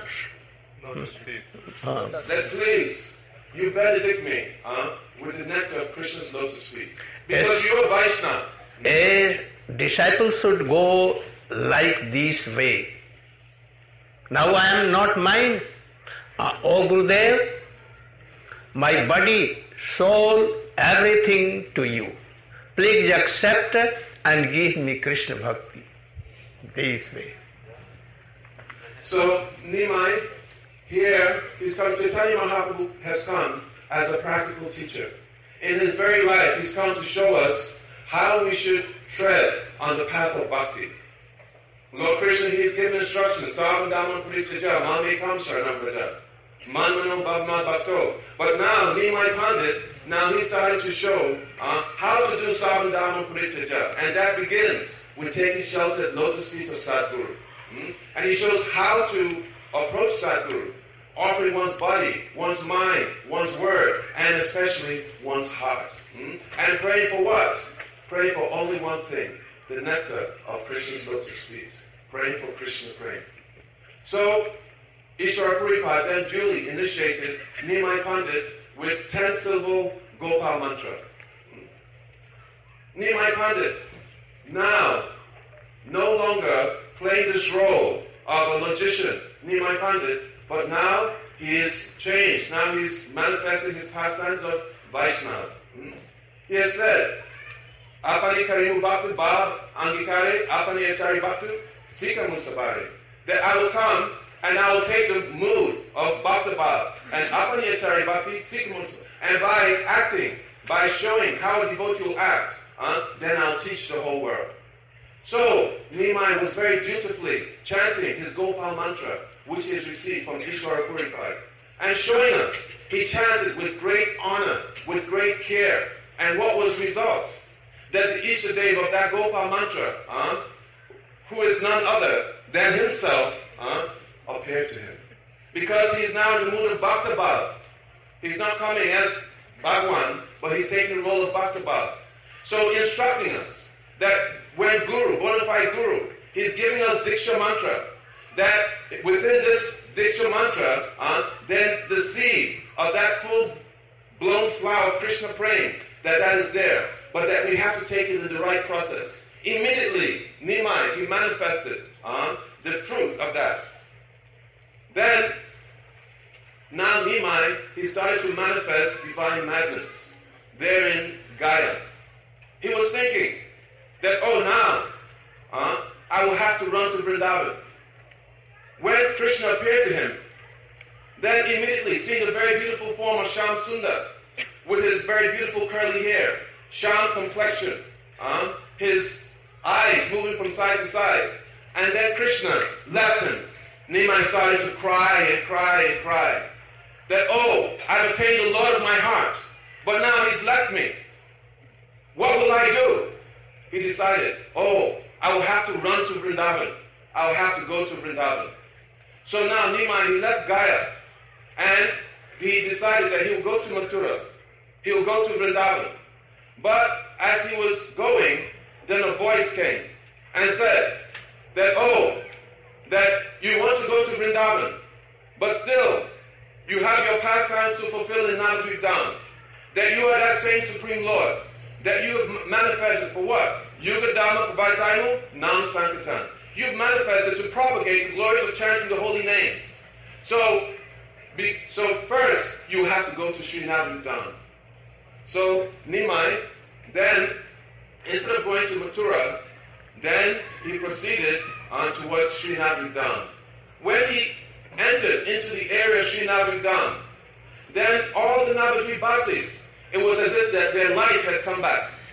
That please, you benedict me with the nectar of Krishna's lotus feet. Because Yes. you are Vaishnava. A disciple should go like this way. Now I am not mine. O Gurudev, my body, soul, everything to you. Please accept and give me Krishna Bhakti. This way. So Nimai, here he's come, Chaitanya Mahaprabhu has come as a practical teacher. In his very life, he's come to show us how we should tread on the path of bhakti. Lord Krishna, he's given instructions. Savadama Prityaja, Mame Kam Sharanam Vraja. Manmano Bhavma Bhakto. But now, Nimai Pandit, now he's starting to show how to do Savadama Prityaja. And that begins with taking shelter at lotus feet of Sadguru. And he shows how to approach Sadguru, offering one's body, one's mind, one's word, and especially one's heart. And praying for what? Praying for only one thing, the nectar of Krishna's lotus feet. Praying for Krishna praying. So, Ishwara Puripad then duly initiated Nimai Pandit with 10-syllable Gopal mantra. Nimai Pandit now no longer playing this role of a logician, Nimai Pandit, but now he is changed. Now he's manifesting his pastimes of Vaishnava. He has said, Apani karimu bhaktu bhav angikare, apani achari bhaktu sika musabare. That I will come and I will take the mood of bhakta bhav and apani achari bhakti sika musabare. And by acting, by showing how a devotee will act, then I'll teach the whole world. So, Nimai was very dutifully chanting his Gopal mantra, which he has received from Ishwara Puripad, and showing us he chanted with great honor, with great care. And what was the result? That the Ishtadev of that Gopal mantra, who is none other than himself, appeared to him. Because he is now in the mood of Bhakta Bhav. He's not coming as Bhagwan, but he's taking the role of Bhakta Bhav. So instructing us that when Guru, bona fide Guru, he's giving us Diksha mantra, that within this Diksha mantra, then the seed of that full-blown flower of Krishna praying, that is there, but that we have to take it in the right process. Immediately, Nimai, he manifested the fruit of that. Then, now Nimai, he started to manifest divine madness there in Gaya. He was thinking that, oh, now, I will have to run to Vrindavan. When Krishna appeared to him, then immediately seeing the very beautiful form of Shyam Sundar, with his very beautiful curly hair, Shyam complexion, his eyes moving from side to side, and then Krishna left him. Nimai started to cry and cry and cry. That, oh, I've attained the Lord of my heart, but now he's left me. What will I do? He decided, oh, I will have to run to Vrindavan. I will have to go to Vrindavan. So now Nimai, he left Gaya, and he decided that he will go to Mathura. He will go to Vrindavan. But as he was going, then a voice came and said that, oh, that you want to go to Vrindavan, but still, you have your pastimes to fulfill in Navadvip Dham. That you are that same Supreme Lord. That you have manifested for what? Yuga Dhamma Pravaitaimu Nam Sankirtan. You've manifested to propagate the glories of chanting the holy names. So first, you have to go to Srinavadvip Dham. So Nimai, then, instead of going to Mathura, then he proceeded on towards Srinavadvip Dham. When he entered into the area of Srinavadvip Dham, then all the Navadvip Vasis, it was as if that their life had come back.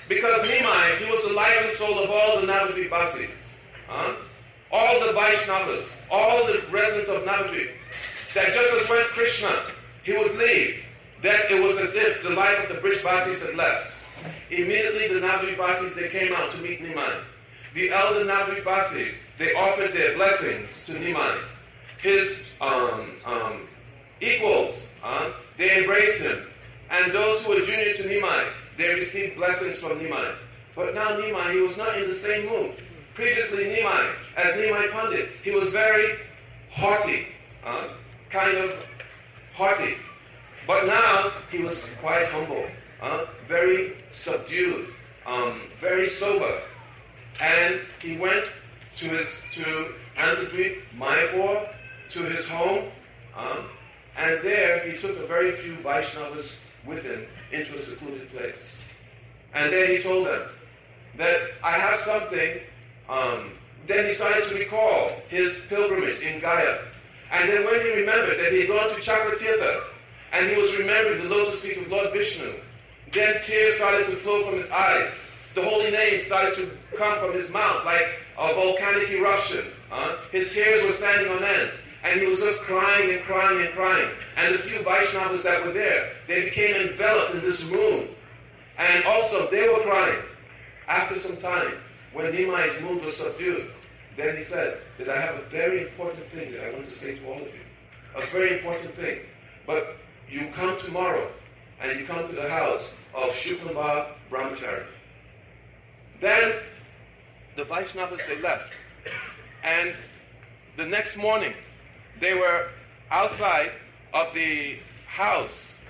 Because Nimai, he was the life and soul of all the Navadvip Vasis. All the Vaishnavas, all the residents of Navadvip. That just as when Krishna, he would leave, then it was as if the life of the Brij Vasis had left. Immediately the Navadvip Vasis, they came out to meet Nimai. The elder Navadvip Vasis, they offered their blessings to Nimai. His equals, they embraced him. And those who were junior to Nimai, they received blessings from Nimai. But now Nimai, he was not in the same mood. Previously Nimai, as Nimai Pandit, he was very haughty, kind of haughty. But now he was quite humble, very subdued, very sober. And he went to Andhradweep, Mayapur, to his home, and there he took a very few Vaishnavas with him into a secluded place. And there he told them that I have something. Then he started to recall his pilgrimage in Gaya. And then when he remembered that he had gone to Chakratirtha, and he was remembering the lotus feet of Lord Vishnu, then tears started to flow from his eyes. The holy names started to come from his mouth like a volcanic eruption. His hairs were standing on end. And he was just crying and crying and crying. And the few Vaishnavas that were there, they became enveloped in this mood. And also, they were crying. After some time, when Nimai's mood was subdued, then he said that I have a very important thing that I want to say to all of you. A very important thing. But you come tomorrow, and you come to the house of Shuklamba Brahmachari. Then the Vaishnavas, they left. And the next morning, they were outside of the house.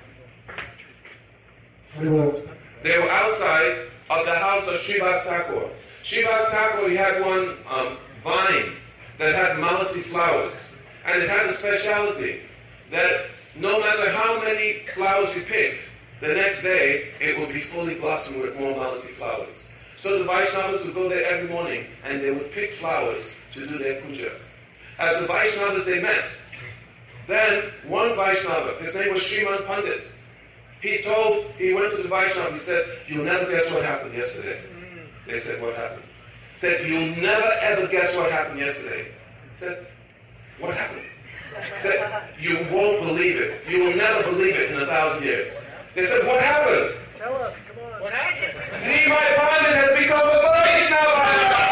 They were outside of the house of Srivas Thakur. Srivas Thakur, he had one vine that had malati flowers. And it had a speciality that no matter how many flowers you picked, the next day it would be fully blossomed with more malati flowers. So the Vaishnavas would go there every morning and they would pick flowers to do their puja. As the Vaishnavas, they met. Then one Vaishnava, his name was Sriman Pandit, he went to the Vaishnava, he said, you'll never guess what happened yesterday. They said, what happened? He said, you'll never ever guess what happened yesterday. He said, what happened? He said, you won't believe it. You will never believe it in 1,000 years. They said, what happened? Tell us, come on. What happened? Nimai Pandit has become a Vaishnava!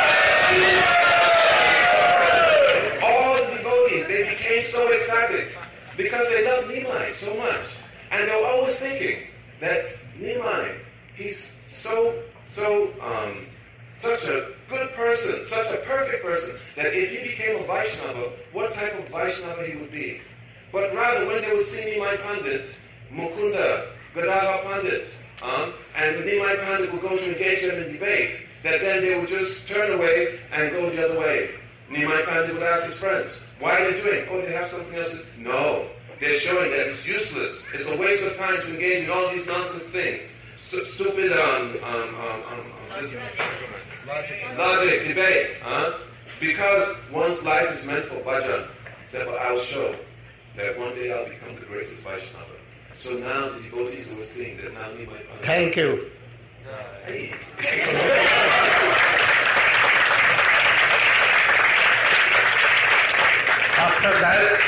They became so ecstatic because they loved Nimai so much. And they were always thinking that Nimai, he's such a good person, such a perfect person, that if he became a Vaishnava, what type of Vaishnava he would be. But rather, when they would see Nimai Pandit, Mukunda, Gadava Pandit, and Nimai Pandit would go to engage them in debate, that then they would just turn away and go the other way. Nimai Pandit would ask his friends, why are they doing? Oh, they have something else. No. They're showing that it's useless. It's a waste of time to engage in all these nonsense things. Stupid logic, debate. Because one's life is meant for bhajan. He said, well, I will show that one day I'll become the greatest Vaishnava. So now the devotees were seeing that now Nimai Pandit. Thank you. Hey. After that,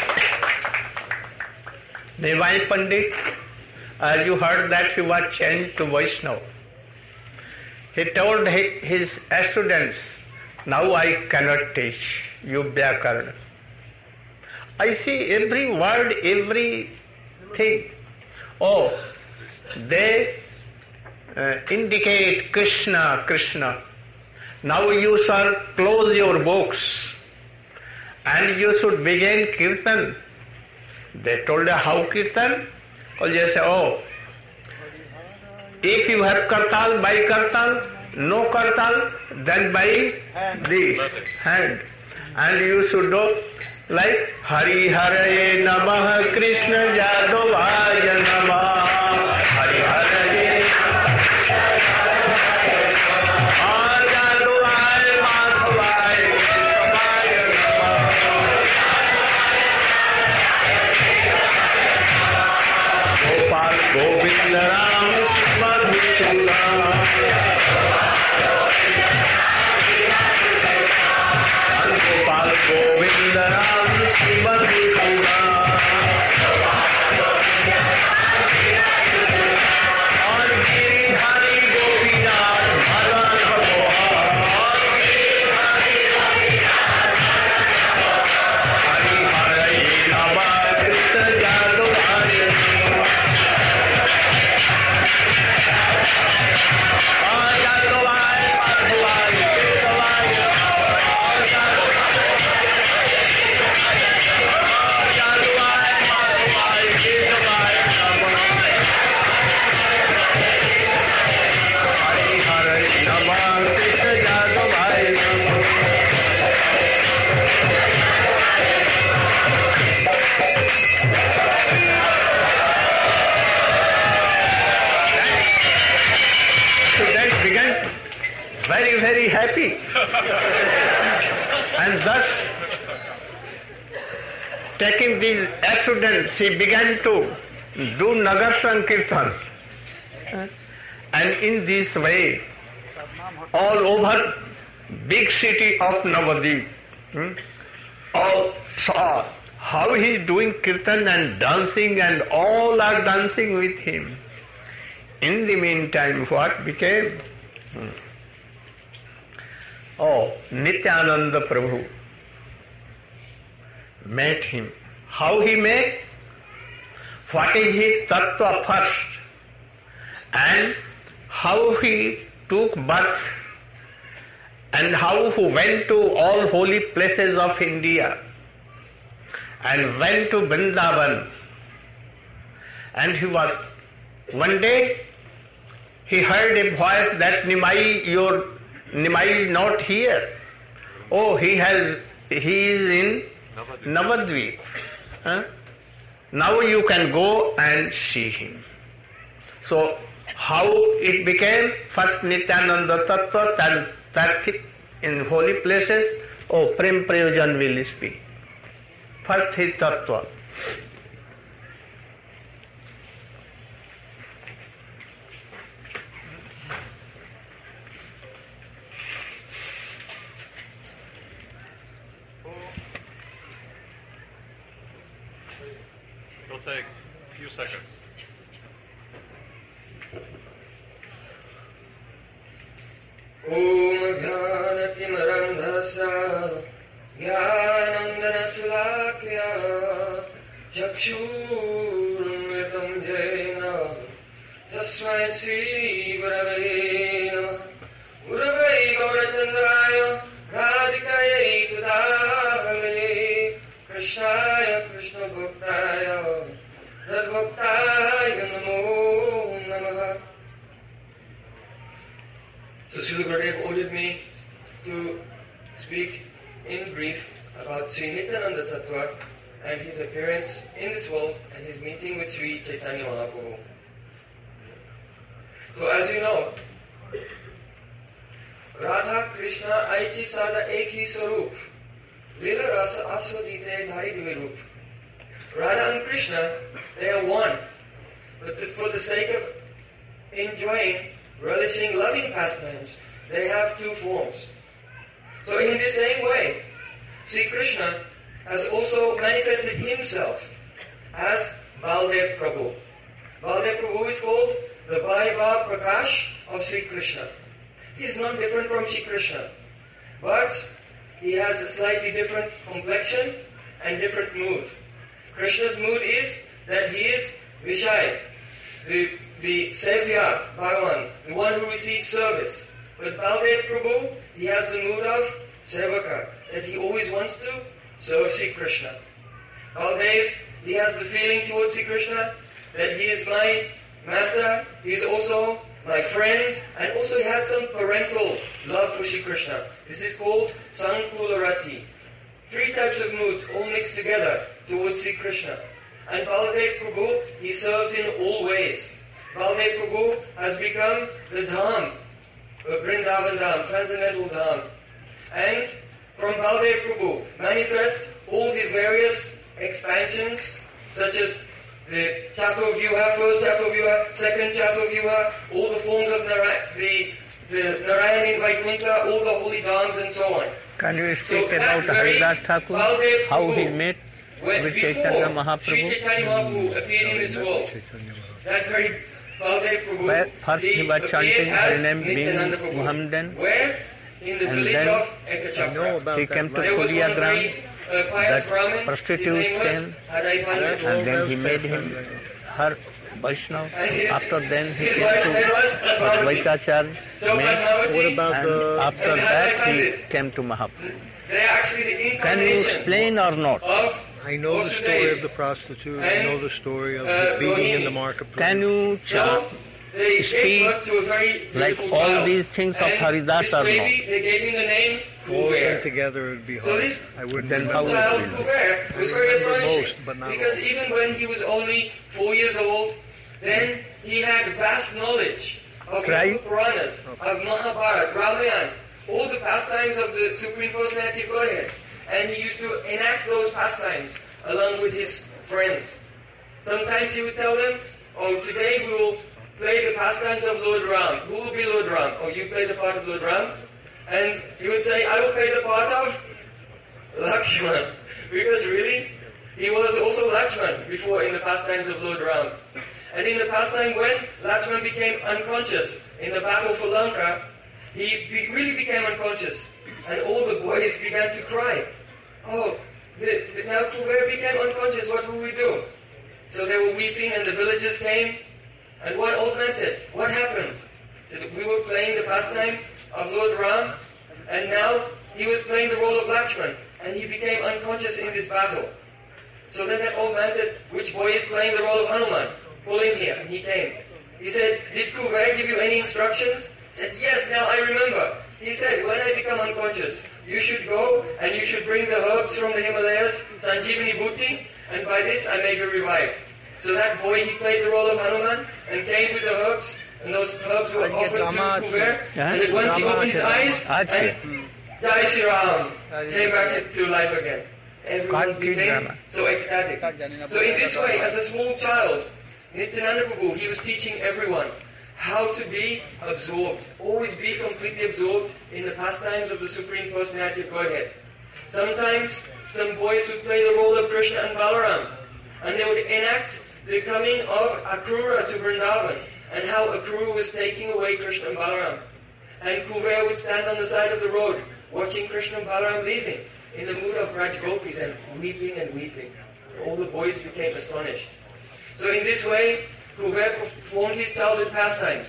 Nimai Pandit, as you heard that he was changed to Vaishnava. He told his students, now I cannot teach you Vyakaran. I see every word, everything. Oh, they indicate Krishna, Krishna. Now you shall close your books and you should begin Kirtan. They told her, how Kirtan? Well, they say, oh, if you have Kartal, by Kartal, no Kartal, then by this hand. And you should do like Hari Hare Namah Krishna Jadavaya Namah Hari Hare Govinda Ram Madhura very, very happy. And thus, taking these students, he began to do Nagar Sankirtan. And in this way, all over big city of Navadvip, all saw how he is doing kirtan and dancing, and all are dancing with him. In the meantime, what became? Oh, Nityananda Prabhu met him. How he met? What is his tattva first? And how he took birth, and how he went to all holy places of India, and went to Vrindavan. And he was, one day, he heard a voice that Nimai is not here. Oh, he is in Navadvip. Now you can go and see him. So, how it became? First Nityananda Tattva, then that in holy places. Oh, Prem Prayojan will speak. First his Tattva. It'll take a few seconds. Om Jnanatimirandhasya Jnanandanaslavakya Chakshurunmitam Jena Tasmai Sri Gurave Namah Gurave Gaurachandraya Radhikaya Tudahale Krishnaya Krishna Bhaktaya Tadbhaktaya Namo Namaha. So Srila Gurudev ordered me to speak in brief about Sri Nityananda Tattva and his appearance in this world and his meeting with Sri Chaitanya Mahaprabhu. So as you know, Radha Krishna Aichi Sada Eki Swarup Lila Rasa Aswadite Dhari Dvirup. Radha and Krishna, they are one, but for the sake of enjoying, relishing, loving pastimes, they have two forms. So in the same way, Sri Krishna has also manifested himself as Baldev Prabhu. Baldev Prabhu is called the Bhaiva Prakash of Sri Krishna. He is not different from Sri Krishna, but he has a slightly different complexion and different mood. Krishna's mood is that he is Vishai, the Sevya Bhagavan, the one who receives service. But Baldev Prabhu, he has the mood of Sevaka, that he always wants to serve Sri Krishna. Baldev, he has the feeling towards Sri Krishna that he is my master, he is also my friend, and also he has some parental love for Sri Krishna. This is called Sankularati. Three types of moods all mixed together towards Sri Krishna. And Baldev Prabhu, he serves in all ways. Baldev Prabhu has become the Dham, Vrindavan Dham, Transcendental Dham. And from Baldev Prabhu manifest all the various expansions, such as the Chatuvyuha, first Chatuvyuha, second Chatuvyuha, all the forms of the Narayan in Vaikuntha, all the holy dhams and so on. Can you speak about Haridas Thakur, how he met with Chaitanya Mahaprabhu? Sri Chaitanya Mahaprabhu appeared in this world. That very Baldev Prabhu, first he was chanting his name being Muhammadan, where? In the village of Ekachakra. he came to Kuryagram, that prostitute came, and then he made him her Vaishnava. After then he came to Advaitacharya, and after that he came to Mahaprabhu. Can you explain or not? I know the story of the prostitute. I know the story of the beating in the marketplace. Can you speak like all these things of Haridas or not? They gave him the name All of them Kuver. together would be So hard. this I wouldn't Then how remember. child Kuver was very astonishing, most, but not because all. even when he was only 4 years old, then he had vast knowledge of Try. the Puranas, of Mahabharata, Ramayana, all the pastimes of the Supreme Personality of Godhead. And he used to enact those pastimes along with his friends. Sometimes he would tell them, oh, today we will play the pastimes of Lord Ram. Who will be Lord Ram? Oh, you play the part of Lord Ram? And he would say, I will play the part of Lakshman. Because really, he was also Lakshman before in the pastimes of Lord Ram. And in the pastime when Lakshman became unconscious in the battle for Lanka, he really became unconscious. And all the boys began to cry. Oh, now Kuver became unconscious, what will we do? So they were weeping and the villagers came. And one old man said, what happened? He said, we were playing the pastime of Lord Ram, and now he was playing the role of Lakshman, and he became unconscious in this battle. So then that old man said, which boy is playing the role of Hanuman? Pull him here. And he came. He said, did Kuver give you any instructions? He said, yes, now I remember. He said, when I become unconscious, you should go and you should bring the herbs from the Himalayas, Sanjeevani Bhuti, and by this I may be revived. So that boy, he played the role of Hanuman and came with the herbs, and those herbs were offered to Kuber, and then once he opened his eyes, and Jai Shri Ram came back to life again. Everyone became so ecstatic. So in this way, as a small child, Nityananda Prabhu, he was teaching everyone how to be absorbed, always be completely absorbed in the pastimes of the Supreme Personality of Godhead. Sometimes some boys would play the role of Krishna and Balaram, and they would enact the coming of Akrura to Vrindavan, and how Akrura was taking away Krishna and Balaram. And Kuver would stand on the side of the road, watching Krishna and Balaram leaving, in the mood of Braj Gopis, and weeping and weeping. All the boys became astonished. So in this way, Kuver performed his childhood pastimes.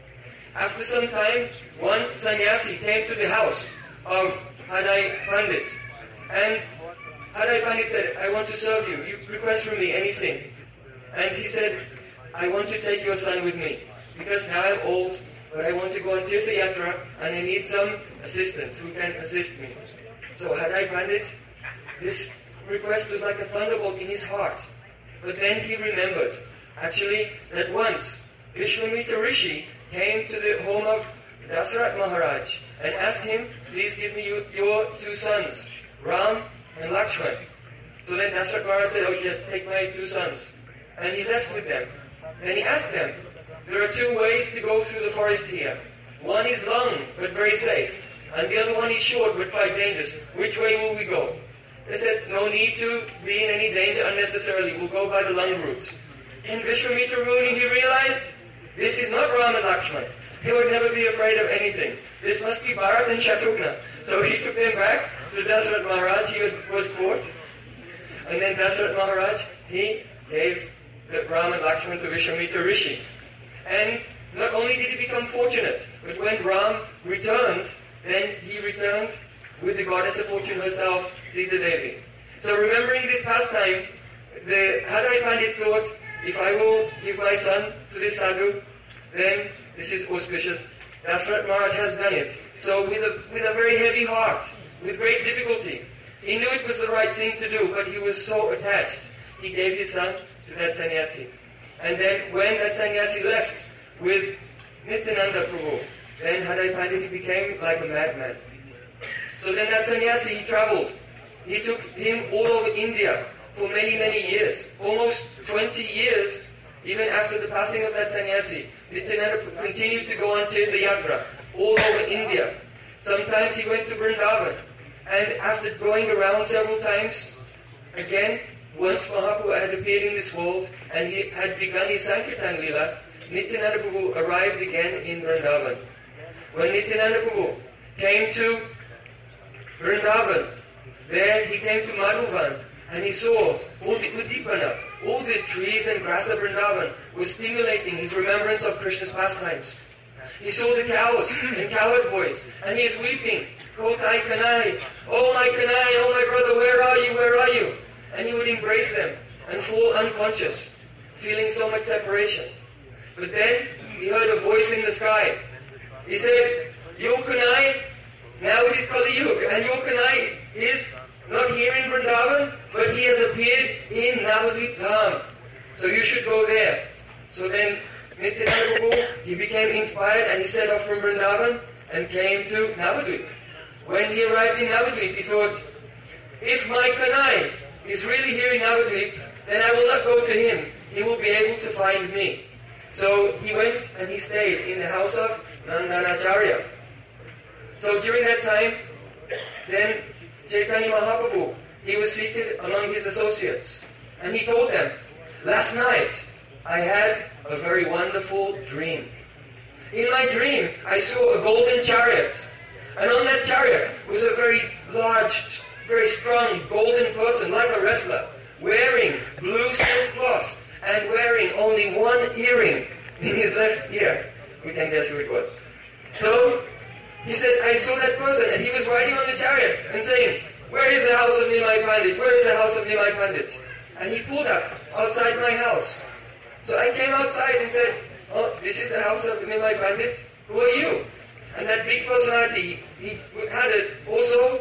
After some time, one sannyasi came to the house of Hadai Pandit, and Hadai Pandit said, I want to serve you. You request from me anything. And he said, I want to take your son with me, because now I'm old, but I want to go on Tirtha Yatra, and I need some assistance who can assist me. So Hadai Pandit, this request was like a thunderbolt in his heart. But then he remembered, actually, that once Vishwamitra Rishi came to the home of Dasarat Maharaj and asked him, please give me your two sons, Ram and Lakshman. So then Dasarat Maharaj said, oh yes, take my two sons. And he left with them. Then he asked them, there are two ways to go through the forest here. One is long, but very safe. And the other one is short, but quite dangerous. Which way will we go? They said, no need to be in any danger unnecessarily. We'll go by the long route. And Vishwamitra Muni, he realized, this is not Ram and Lakshman. He would never be afraid of anything. This must be Bharat and Shatrughna. So he took them back to Dasarat Maharaj. He was caught. And then Dasarat Maharaj, he gave the Ram and Lakshman to Vishwamitra Rishi. And not only did he become fortunate, but when Ram returned, then he returned with the goddess of fortune herself, Sita Devi. So remembering this pastime, the Hadai Pandit thought, if I will give my son to this sadhu, then this is auspicious. Dasarat Maharaj has done it. So with a very heavy heart, with great difficulty, he knew it was the right thing to do, but he was so attached. He gave his son to that sannyasi. And then when that sannyasi left with Nityananda Prabhu, then Hadai Pandit, he became like a madman. So then that sannyasi, he traveled. He took him all over India for many, many years. Almost 20 years, even after the passing of that sannyasi. Nityananda continued to go on Tirtha Yatra all over India. Sometimes he went to Vrindavan. And after going around several times, again, once Mahaprabhu had appeared in this world and he had begun his Sankirtan Lila, Nityananda Prabhu arrived again in Vrindavan. When Nityananda Prabhu came to Vrindavan, there he came to Madhuvan and he saw all the Udipana, all the trees and grass of Vrindavan was stimulating his remembrance of Krishna's pastimes. He saw the cows and cowherd boys and he is weeping, Kotai Kanai, oh my Kanai, oh my brother, where are you, where are you? And he would embrace them and fall unconscious, feeling so much separation. But then he heard a voice in the sky. He said, Your Kanai, now it is Kali Yuga, and your Kanai is not here in Vrindavan, but he has appeared in Navadvip Dham. So you should go there. So then Nityananda Prabhu, he became inspired and he set off from Vrindavan and came to Navadvip. When he arrived in Navadvip, he thought, if my Kanai is really here in Navadvip, then I will not go to him. He will be able to find me. So he went and he stayed in the house of Nandanacharya. So during that time, then Chaitanya Mahaprabhu, he was seated among his associates. And he told them, last night I had a very wonderful dream. In my dream, I saw a golden chariot. And on that chariot was a very large, very strong golden person, like a wrestler, wearing blue silk cloth and wearing only one earring in his left ear. We can guess who it was. So he said, I saw that person, and he was riding on the chariot and saying, where is the house of Nimai Pandit? Where is the house of Nimai Pandit? And he pulled up outside my house. So I came outside and said, oh, this is the house of Nimai Pandit? Who are you? And that big personality, he had also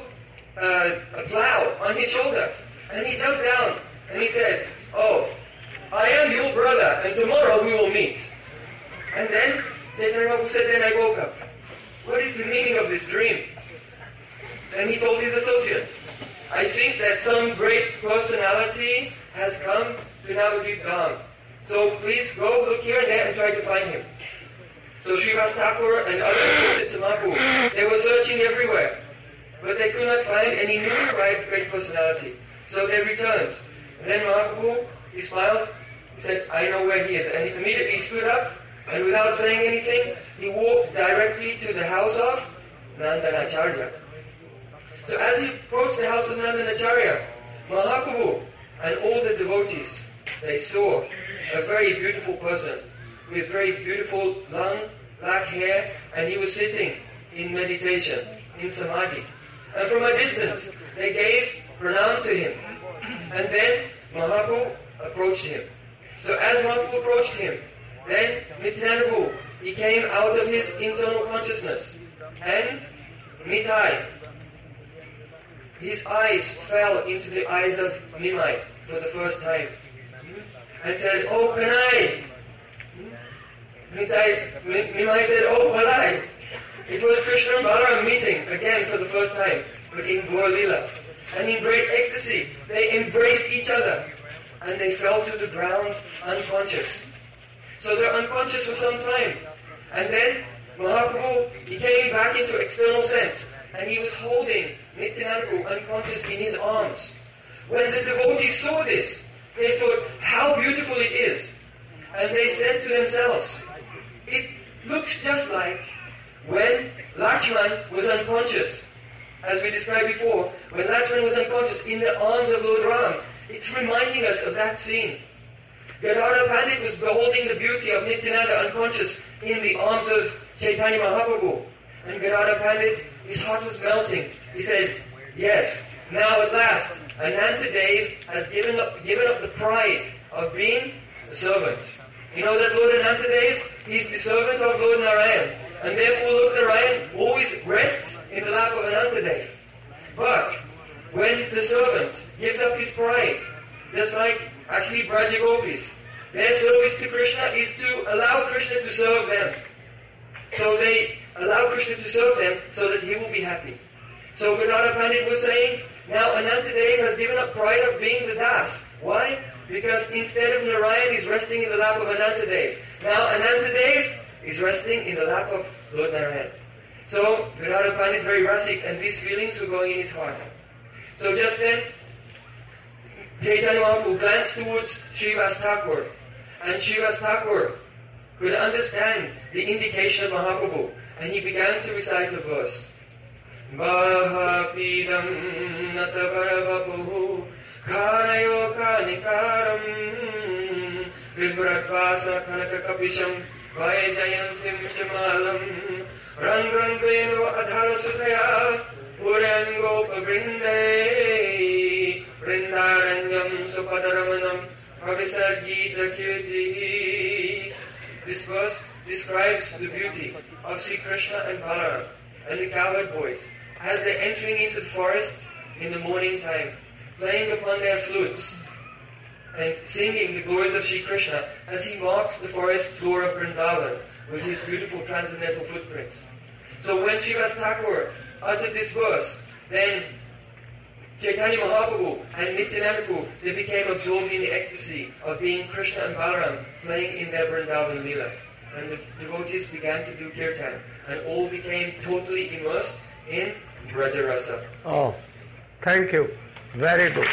a plow on his shoulder. And he jumped down and he said, oh, I am your brother, and tomorrow we will meet. And then Chaitanya Mahaprabhu said, then I woke up. What is the meaning of this dream? And he told his associates, I think that some great personality has come to Navadvip Dham. So please go look here and there and try to find him. So Srivas Thakur and other associates of Mahaprabhu, they were searching everywhere. But they could not find any new great personality. So they returned. And then Mahaprabhu, he smiled, he said, I know where he is. And he immediately stood up, and without saying anything, he walked directly to the house of Nandanacharya. So as he approached the house of Nandanacharya, Mahaprabhu and all the devotees, they saw a very beautiful person with very beautiful long black hair, and he was sitting in meditation, in samadhi. And from a distance, they gave pranam to him. And then Mahaprabhu approached him. So as Mahaprabhu approached him, then Nityananda Prabhu, he came out of his internal consciousness. And Nitai, his eyes fell into the eyes of Nimai for the first time. And said, oh Kanai! Nimai said, oh Balai! It was Krishna and Balaram meeting again for the first time, but in Gaur Lila. And in great ecstasy, they embraced each other. And they fell to the ground unconscious. So they're unconscious for some time. And then Mahaprabhu, he came back into external sense. And he was holding Nityananda Prabhu unconscious in his arms. When the devotees saw this, they thought, how beautiful it is. And they said to themselves, it looks just like when Lakshman was unconscious. As we described before, when Lakshman was unconscious in the arms of Lord Ram, it's reminding us of that scene. Gadadhar Pandit was beholding the beauty of Nityananda unconscious in the arms of Chaitanya Mahaprabhu. And Gadadhar Pandit, his heart was melting. He said, yes, now at last, Anantadev has given up the pride of being a servant. You know that Lord Anantadev, he's the servant of Lord Narayan. And therefore Lord Narayan always rests in the lap of Anantadev. But when the servant gives up his pride, just like actually Brajagopis, their service to Krishna is to allow Krishna to serve them. So they allow Krishna to serve them so that he will be happy. So Gadadhar Pandit was saying, now Anantadev has given up pride of being the Das. Why? Because instead of Narayan, he's resting in the lap of Anantadev. Now Anantadev is resting in the lap of Lord Narayan. So Gadadhar Pandit is very rasik, and these feelings were going in his heart. So just then, Chaitanya Mahaprabhu glanced towards Srivas Thakur, and Srivas Thakur could understand the indication of Mahaprabhu, and he began to recite a verse. Bahapidam natavaravapuhu karayo kanikaram vibradvasa kanakakapisham vajayantim chamalam randrangveno adharasutaya Urangopabrinde Vrindaranyam Supadaramanam Pravisargita Kirti. This verse describes the beauty of Sri Krishna and Balaram and the cowherd boys as they're entering into the forest in the morning time, playing upon their flutes. and singing the glories of Sri Krishna as he walks the forest floor of Vrindavan with his beautiful transcendental footprints. So when Srivas Thakur uttered this verse, then Chaitanya Mahaprabhu and Nityananda, they became absorbed in the ecstasy of being Krishna and Balaram playing in their Vrindavan Leela. And the devotees began to do kirtan, and all became totally immersed in Brajarasa. Oh, thank you. Very good.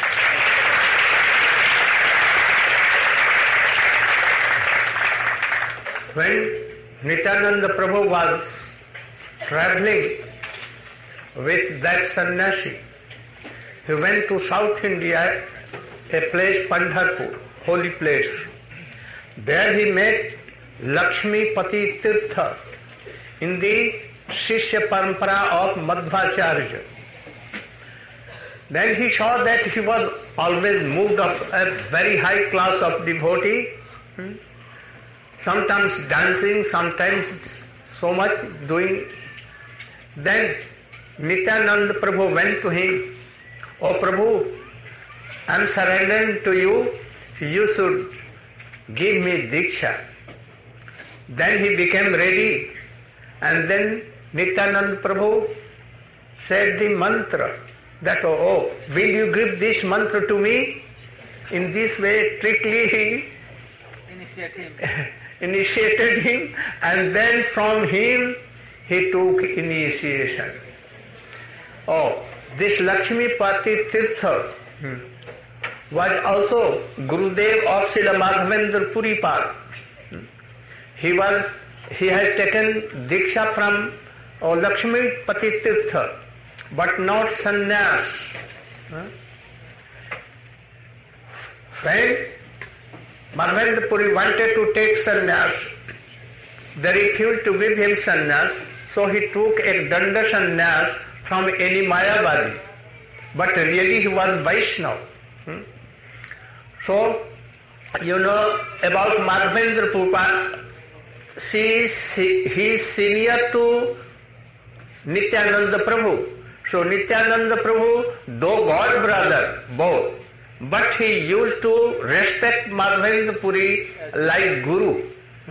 When Nityananda Prabhu was traveling with that sannyasi, he went to South India, a place Pandharpur, holy place. There he met Lakshmi Pati Tirtha in the Shishya Parampara of Madhvacharya. Then he saw that he was always moved of a very high class of devotee, sometimes dancing, sometimes so much doing. Then Nityananda Prabhu went to him, "Oh Prabhu, I am surrendering to you, you should give me Diksha." Then he became ready, and then Nityananda Prabhu said the mantra that, "Oh, will you give this mantra to me?" In this way, strictly he initiated him, and then from him he took initiation. Oh, this Lakshmi Pati Tirtha was also Gurudev of Srila Madhavendra Puripal. He has taken Diksha from Lakshmi Pati Tirtha, but not sannyas. Friend, Madhavendra Puri wanted to take sannyas. They refused to give him sannyas, so he took a danda sannyas from any Mayavadi. But really he was Vaishnava. So, you know about Madhavendra Puri, he is senior to Nityananda Prabhu. So Nityananda Prabhu, though God brother, both, but he used to respect Madhavendra Puri like Guru.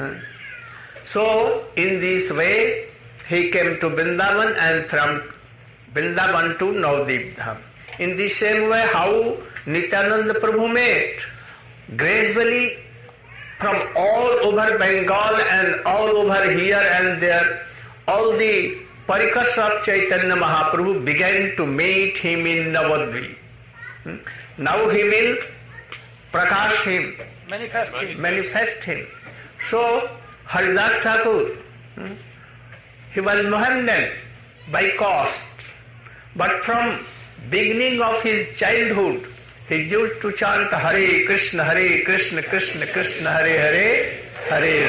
So in this way, he came to Vrindavan, and from Vrindavan to Navadvip Dham. In the same way, how Nityananda Prabhu met, gradually from all over Bengal and all over here and there, all the Parikas of Chaitanya Mahaprabhu began to meet him in Navadvip. Now he will prakash him, manifest him. So Haridas Thakur, he was Mohammedan by caste, but from beginning of his childhood, he used to chant Hare Krishna, Krishna Krishna, Hare Hare, Hare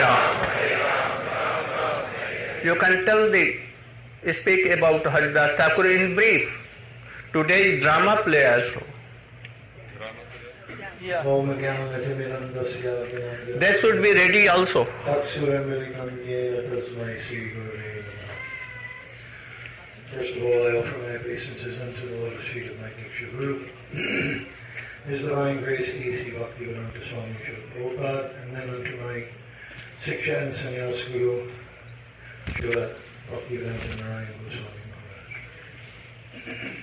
Ram. You can speak about Haridas Thakur in brief. Today is drama play also. They should be ready also. First of all, I offer my obeisances unto the lotus feet of my Diksha Guru, His Divine Grace A.C. Bhaktivedanta Swami Srila Prabhupada, and then unto my Siksha and Sannyas Guru, Srila Bhaktivedanta Narayana Goswami Maharaj.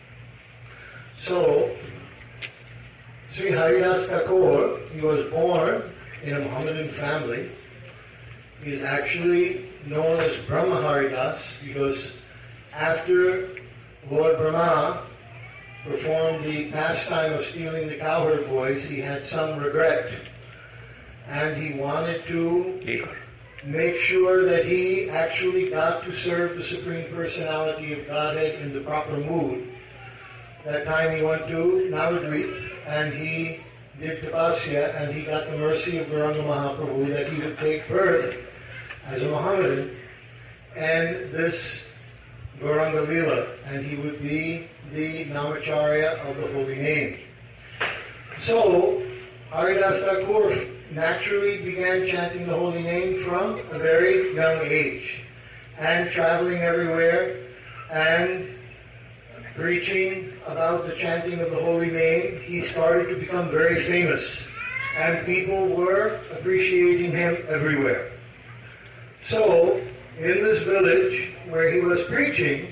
So, Sri Haridas Thakur, he was born in a Mohammedan family. He is actually known as Brahma Haridas because after Lord Brahma performed the pastime of stealing the cowherd boys, he had some regret. And he wanted to make sure that he actually got to serve the Supreme Personality of Godhead in the proper mood. That time he went to Navadvip and he did tapasya, and he got the mercy of Gauranga Mahaprabhu that he would take birth as a Mohammedan and this Gauranga Leela, and he would be the Namacharya of the holy name. So, Haridas Thakur naturally began chanting the holy name from a very young age, and traveling everywhere and preaching about the chanting of the holy name. He started to become very famous. and people were appreciating him everywhere. So, in this village where he was preaching,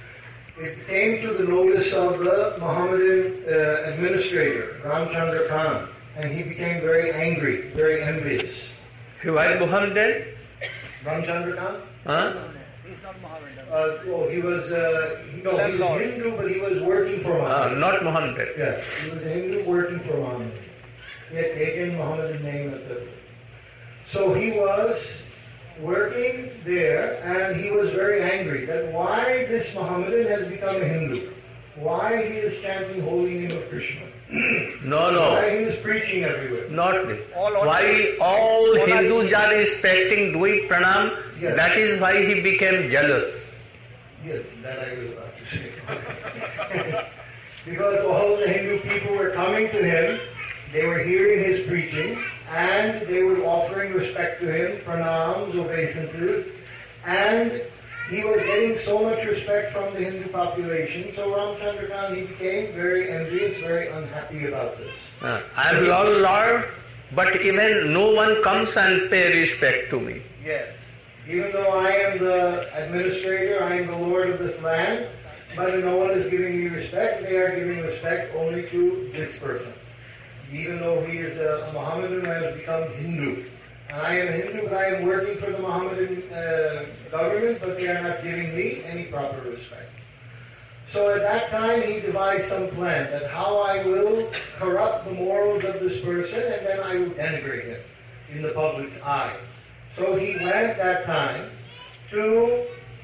it came to the notice of the Mohammedan administrator, Ramchandra Khan, and he became very angry, very envious. He was Muhammadan? Ramchandra Khan? Huh? He's not Mohammedan. He was Hindu, but he was working for Muhammad. Not Muhammadan. Yes, he was a Hindu working for Muhammad. He had taken Muhammadan name, etc. So he was working there, and he was very angry that why this Mohammedan has become a Hindu. Why he is chanting holy name of Krishna. No. Why he is preaching everywhere. Not this. Why all Hindus are respecting, doing pranam, Yes. that is why he became jealous. Yes, that I was about to say. Because all the Hindu people were coming to him, they were hearing his preaching, and they were offering respect to him, pranams, obeisances, and he was getting so much respect from the Hindu population, so Ramchandra Khan, he became very envious, very unhappy about this. I am Lord, but even no one comes and pay respect to me. Yes. Even though I am the administrator, I am the lord of this land, but no one is giving me respect. They are giving respect only to this person. Even though he is a Mohammedan who has become Hindu. And I am a Hindu, but I am working for the Mohammedan government, but they are not giving me any proper respect. So at that time he devised some plan that how I will corrupt the morals of this person and then I will denigrate him in the public's eye. So he went that time to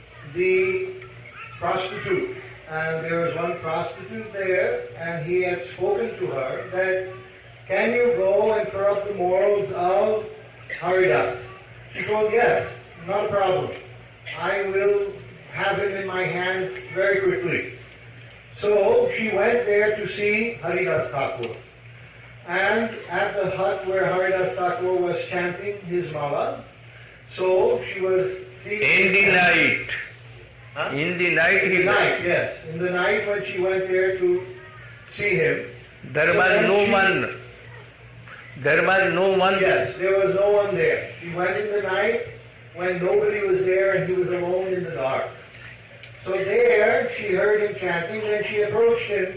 the prostitute, and there was one prostitute there, and he had spoken to her that, can you go and corrupt the morals of Haridas? She told, yes, not a problem. I will have him in my hands very quickly. So she went there to see Haridas Thakur. And at the hut where Haridas Thakur was chanting his mala, so she was seeing... In the night. Huh? In the night In he the night, yes. In the night when she went there to see him. There So was then no she- one. There was no one. Yes, there was no one there. She went in the night when nobody was there and he was alone in the dark. So there she heard him chanting, then she approached him,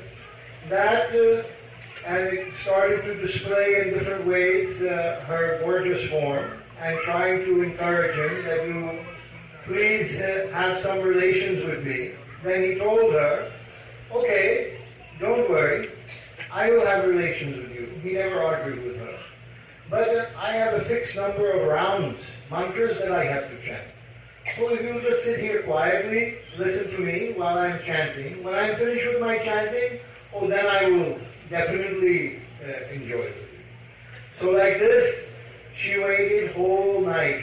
and it started to display in different ways her gorgeous form and trying to encourage him that you please have some relations with me. Then he told her, okay, don't worry, I will have relations with you. He never argued with her. But I have a fixed number of rounds, mantras that I have to chant. So if you just sit here quietly, listen to me while I'm chanting. When I'm finished with my chanting, then I will definitely enjoy it. So like this, she waited whole night.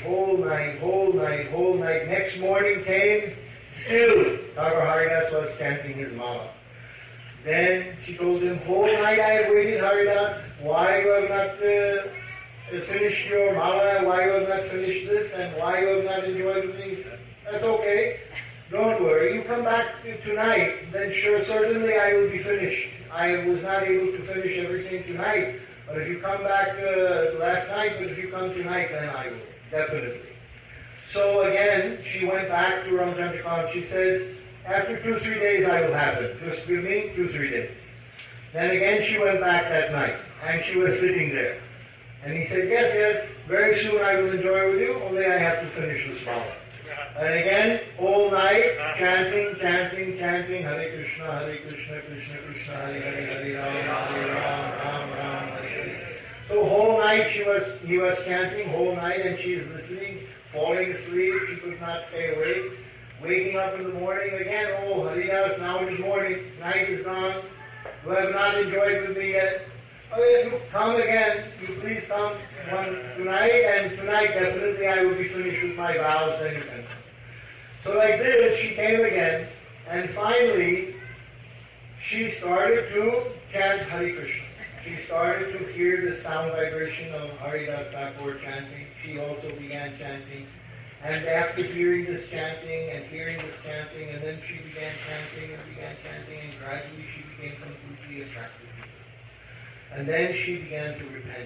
Next morning came, still Thakur Haridas was chanting his mala. Then she told him, whole night I have waited, Haridas. Why you have not finished your mala? Why you have not finished this? And why you have not enjoyed with me? He said, that's okay. Don't worry. You come back tonight, then sure, certainly I will be finished. I was not able to finish everything tonight. But if you come back last night, but if you come tonight, then I will, definitely. So again, she went back to Ramchandra Khan. She said, after 2-3 days I will have it. Just give me 2-3 days. Then again she went back that night, and she was sitting there. And he said, yes, very soon I will enjoy with you, only I have to finish this mala. And again, all night, chanting, Hare Krishna, Krishna Krishna, Hare Hare, Hare Ram, Ram Ram, Hare Hare. So whole night he was chanting, whole night, and she is listening, falling asleep, she could not stay awake. Waking up in the morning again, Haridas, now it is morning, night is gone, you have not enjoyed with me yet. Okay, you come again, you please come tonight, and tonight definitely I will be finished with my vows, then you can come. So like this, she came again, and finally, she started to chant Hare Krishna. She started to hear the sound vibration of Haridas Thakur chanting. She also began chanting. And after hearing this chanting, and then she began chanting, and gradually she became completely attracted to it. And then she began to repent. And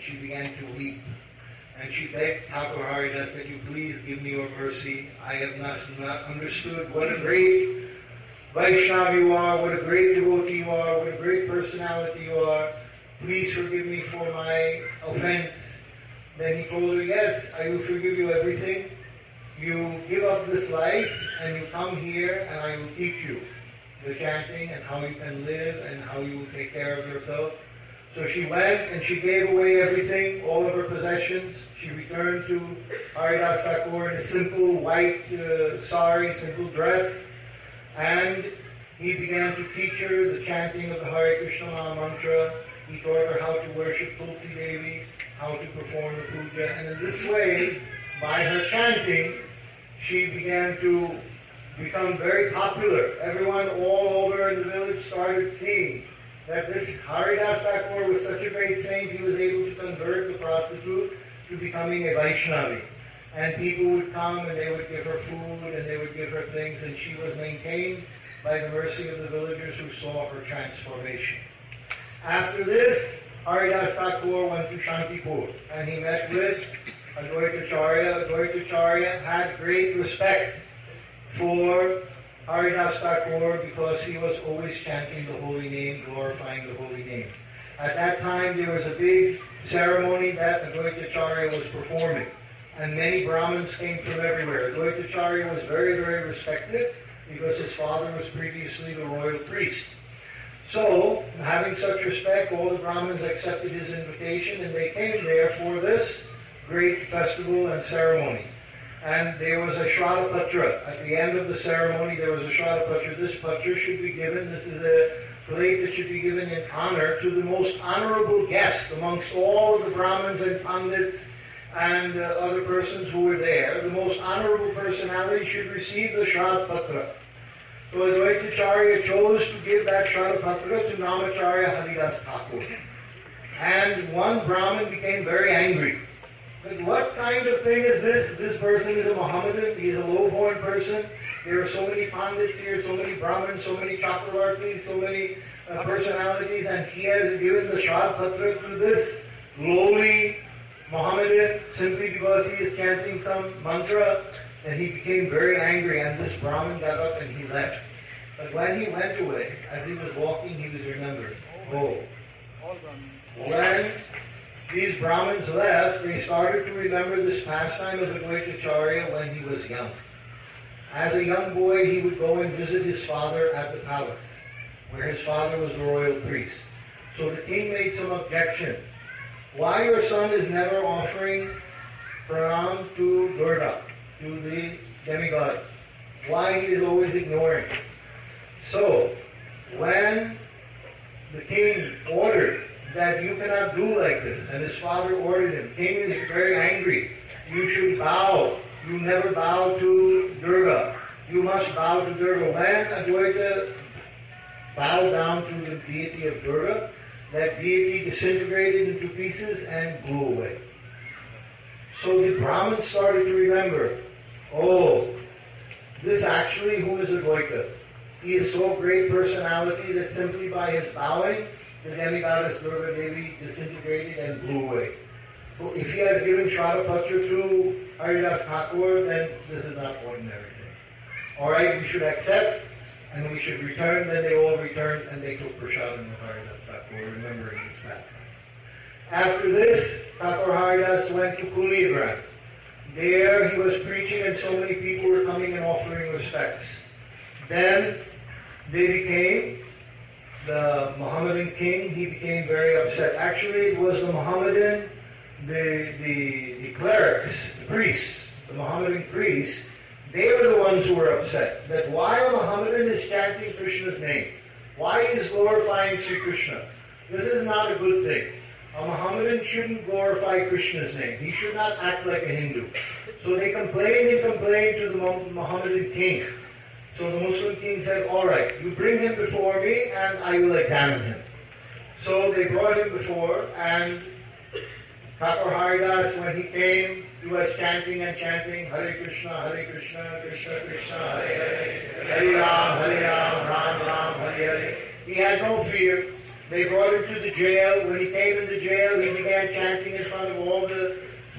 she began to weep. And she begged Thakur Haridas that you please give me your mercy. I have not understood what a great Vaishnava you are, what a great devotee you are, what a great personality you are. Please forgive me for my offense. Then he told her, yes, I will forgive you everything. You give up this life and you come here and I will teach you the chanting and how you can live and how you will take care of yourself. So she went and she gave away everything, all of her possessions. She returned to Haridas Thakur in a simple white sari, simple dress. And he began to teach her the chanting of the Hare Krishna Maha Mantra. He taught her how to worship Tulsi Devi, how to perform the puja. And in this way, by her chanting, she began to become very popular. Everyone all over in the village started seeing that this Haridas Thakur was such a great saint, he was able to convert the prostitute to becoming a Vaishnavi. And people would come and they would give her food and they would give her things, and she was maintained by the mercy of the villagers who saw her transformation. After this, Haridas Thakur went to Shantipur and he met with Advaitacharya. Advaitacharya had great respect for Haridas Thakur because he was always chanting the holy name, glorifying the holy name. At that time there was a big ceremony that Advaitacharya was performing, and many Brahmins came from everywhere. Advaitacharya was very, very respected because his father was previously the royal priest. So, having such respect, all the Brahmins accepted his invitation and they came there for this great festival and ceremony. And there was a Shraddha Patra. At the end of the ceremony, there was a Shraddha Patra. This Patra should be given, this is a plate that should be given in honor to the most honorable guest amongst all of the Brahmins and Pandits and other persons who were there. The most honorable personality should receive the Shraddha Patra. So Advaitacharya chose to give that Shraddha Patra to Namacharya Haridas Thakur. And one Brahmin became very angry. Like, what kind of thing is this? This person is a Mohammedan, he is a low-born person. There are so many Pandits here, so many Brahmins, so many Chakravartis, so many personalities, and he has given the Shraddha Patra to this lowly Mohammedan simply because he is chanting some mantra. And he became very angry, and this Brahmin got up and he left. But when he went away, as he was walking, he was remembered. Oh, when these Brahmins left, they started to remember this pastime of Advaitacharya when he was young. As a young boy, he would go and visit his father at the palace, where his father was the royal priest. So the king made some objection. Why your son is never offering pranam to Durga, to the demigod? Why he is always ignoring? So, when the king ordered that you cannot do like this, and his father ordered him, king is very angry. You should bow. You never bow to Durga. You must bow to Durga. When Advaita bowed down to the deity of Durga, that deity disintegrated into pieces and blew away. So the Brahmins started to remember, oh, this actually who is Advaita? He is so great personality that simply by his bowing, the demigoddess Durga Devi disintegrated and blew away. So if he has given Shraddha Patra to Haridas Thakur, then this is not ordinary thing. Alright, we should accept and we should return. Then they all returned and they took prasadam with Haridas Thakur, remembering his pastime. After this, Thakur Haridas went to Kuligram. There he was preaching and so many people were coming and offering respects. Then they became the Mohammedan king. He became very upset. Actually, it was the Mohammedan, the clerics, the priests, the Mohammedan priests, they were the ones who were upset. That why a Mohammedan is chanting Krishna's name? Why he is glorifying Sri Krishna? This is not a good thing. A Mohammedan shouldn't glorify Krishna's name. He should not act like a Hindu. So they complained and complained to the Mohammedan king. So the Muslim king said, all right, you bring him before me and I will examine him. So they brought him before, and Thakur Haridas, when he came, he was chanting and chanting, Hare Krishna, Krishna Krishna, Hare Hare, Hare Ram, Ram Ram, Hare Hare. He had no fear. They brought him to the jail. When he came in the jail, he began chanting in front of all the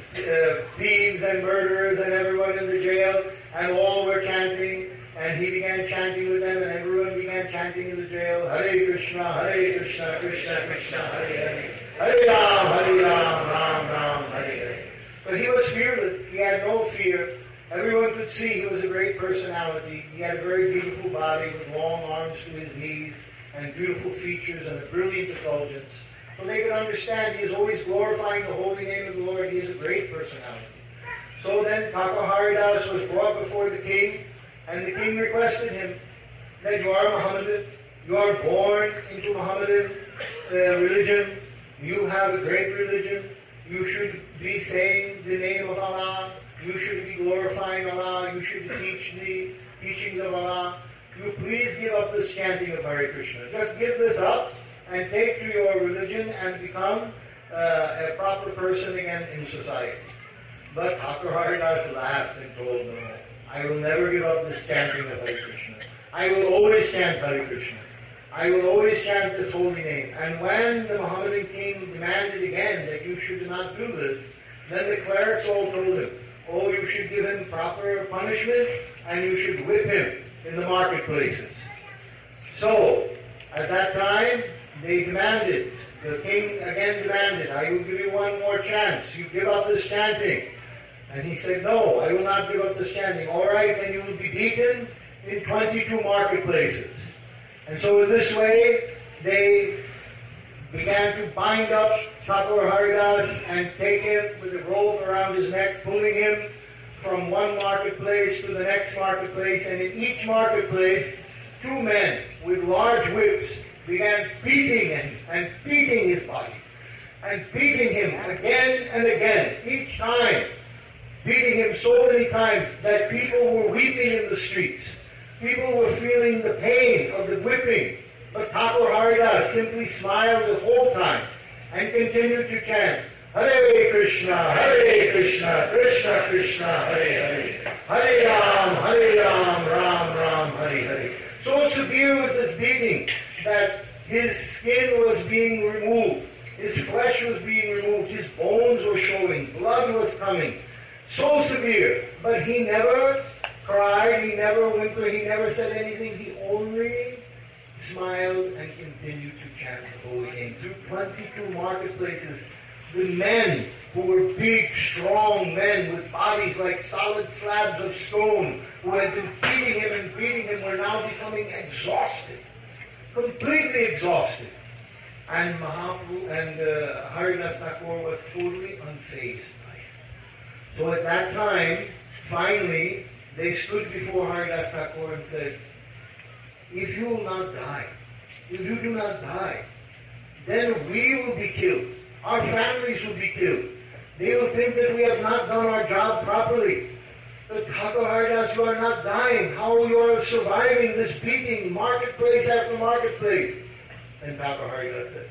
thieves and murderers and everyone in the jail, and all were chanting, and he began chanting with them, and everyone began chanting in the jail, Hare Krishna, Krishna Krishna, Hare Hare, Hare Ram, Ram Ram, Hare Hare. But he was fearless. He had no fear. Everyone could see he was a great personality. He had a very beautiful body with long arms to his knees and beautiful features and a brilliant effulgence. So they could understand he is always glorifying the holy name of the Lord. He is a great personality. So then Thakur Haridas was brought before the king, and the king requested him that you are Mohammedan, you are born into Mohammedan religion, you have a great religion, you should be saying the name of Allah, you should be glorifying Allah, you should teach the teachings of Allah. You please give up this chanting of Hare Krishna. Just give this up and take to your religion and become a proper person again in society. But Thakur Haridas laughed and told him, I will never give up this chanting of Hare Krishna. I will always chant Hare Krishna. I will always chant this holy name. And when the Mohammedan king demanded again that you should not do this, then the clerics all told him, oh, you should give him proper punishment and you should whip him in the marketplaces. So, at that time, they demanded, the king again demanded, I will give you one more chance. You give up this chanting. And he said, no, I will not give up this chanting. All right, then you will be beaten in 22 marketplaces. And so in this way, they began to bind up Thakur Haridas and take him with a rope around his neck, pulling him from one marketplace to the next marketplace. And in each marketplace, two men with large whips began beating him and beating his body and beating him again and again, each time beating him so many times that people were weeping in the streets. People were feeling the pain of the whipping, but Thakur Haridas simply smiled the whole time and continued to chant, Hare Krishna, Krishna Krishna, Hare Hare, Hare Ram, Ram Ram, Hare Hare. So severe was this beating that his skin was being removed, his flesh was being removed, his bones were showing, blood was coming. So severe, but he never cried, he never whimpered, he never said anything, he only smiled and continued to chant the holy name. Through 22 marketplaces, the men who were big, strong men with bodies like solid slabs of stone, who had been beating him, were now becoming exhausted, completely exhausted. And Mahaprabhu and Haridas Thakur was totally unfazed by it. So at that time, finally, they stood before Haridas Thakur and said, if you will not die, if you do not die, then we will be killed. Our families will be killed. They will think that we have not done our job properly. But Thakur Haridas, you are not dying. How you are surviving this beating, marketplace after marketplace? And Thakur Haridas said,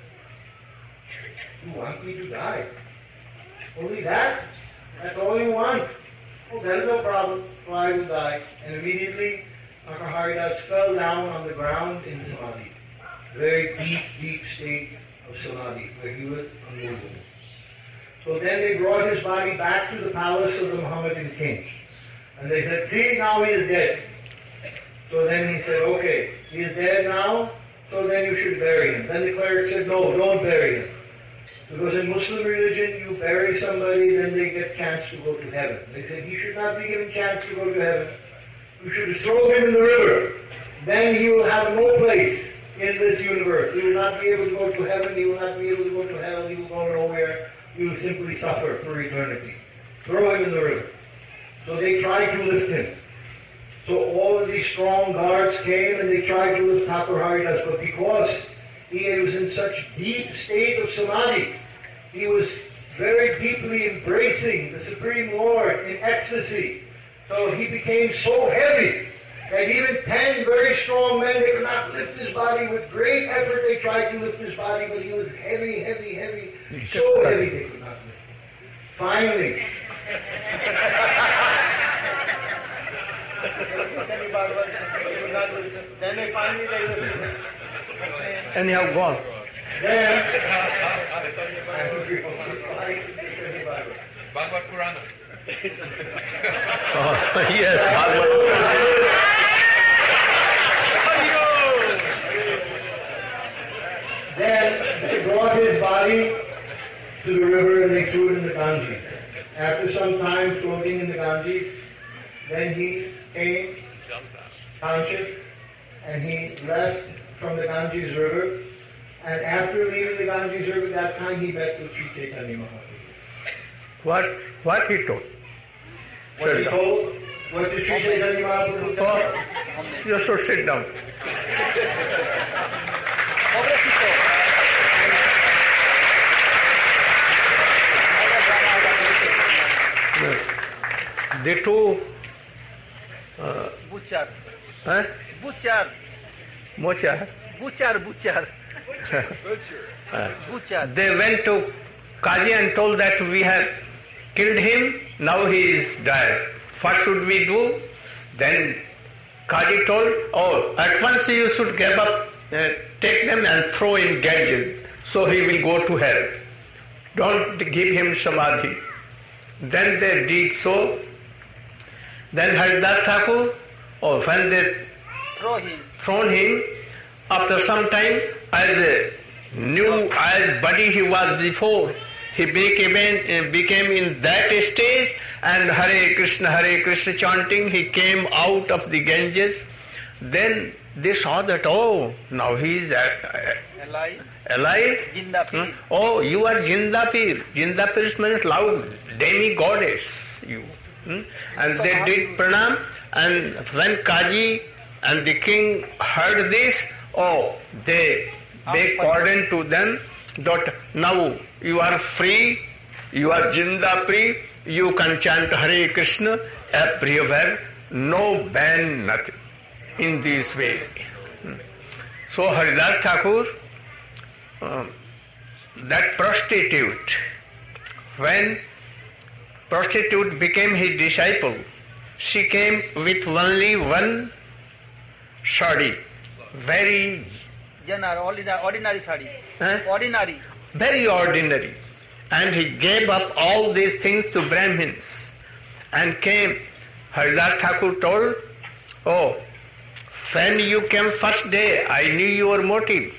you want me to die? Only that? That's all you want? Oh, that is no problem. So I will die. And immediately, Thakur Haridas fell down on the ground in Samadhi. Very deep, deep state of Samadhi, where he was unmovable. So then they brought his body back to the palace of the Mohammedan king. And they said, see, now he is dead. So then he said, okay, he is dead now, so then you should bury him. Then the cleric said, no, don't bury him. Because in Muslim religion, you bury somebody, then they get chance to go to heaven. They said, he should not be given chance to go to heaven. You should throw him in the river. Then he will have no place in this universe. He will not be able to go to heaven. He will not be able to go to hell. He will go nowhere. He will simply suffer for eternity. Throw him in the river. So they tried to lift him. So all of these strong guards came and they tried to lift Thakur Haridas, but because he was in such deep state of Samadhi, he was very deeply embracing the Supreme Lord in ecstasy. So he became so heavy that even 10 very strong men, they could not lift his body. With great effort they tried to lift his body, but he was heavy, heavy, heavy. So heavy they could not lift him. Finally, then they finally lifted him. Anyhow, gone. Bhagavad Purana. Oh, yes, Bhagavad. Then they brought his body to the river and they threw it in the Ganges. After some time floating in the Ganges, then he came conscious and he left from the Ganges river. And after leaving the Ganges river, that time he met with Sri Chaitanya Mahaprabhu. What he told? What he told? What did Sri Chaitanya Mahaprabhu tell? You should sit down. The two Butcher. huh? Butcher. Mocha, Butcher. Butcher. Butcher. they went to Kaji and told that we have killed him, now he is dead. What should we do? Then Kaji told, oh, at once you should give up, take them and throw in Ganges, so he will go to hell. Don't give him samadhi. Then they did so. Then Haridas Thakur, when they thrown him, after some time, as new as body he was before, he became in that stage, and Hare Krishna chanting, he came out of the Ganges. Then they saw that, oh, now he is alive. Jinda Pir. Oh, you are Jinda Pir. Jinda Pir means loud, demi-goddess. You. And they did pranam, and when Kaji and the king heard this, oh, they beg pardon to them that now you are free, you are Jinda Pir, you can chant Hare Krishna everywhere, no ban, nothing. In this way. So Haridas Thakur, that prostitute, when prostitute became his disciple, she came with only one sari, very Ordinary sari. Huh? Ordinary. very ordinary. And he gave up all these things to Brahmins and came. Haridas Thakur told, oh, when you came first day, I knew your motive.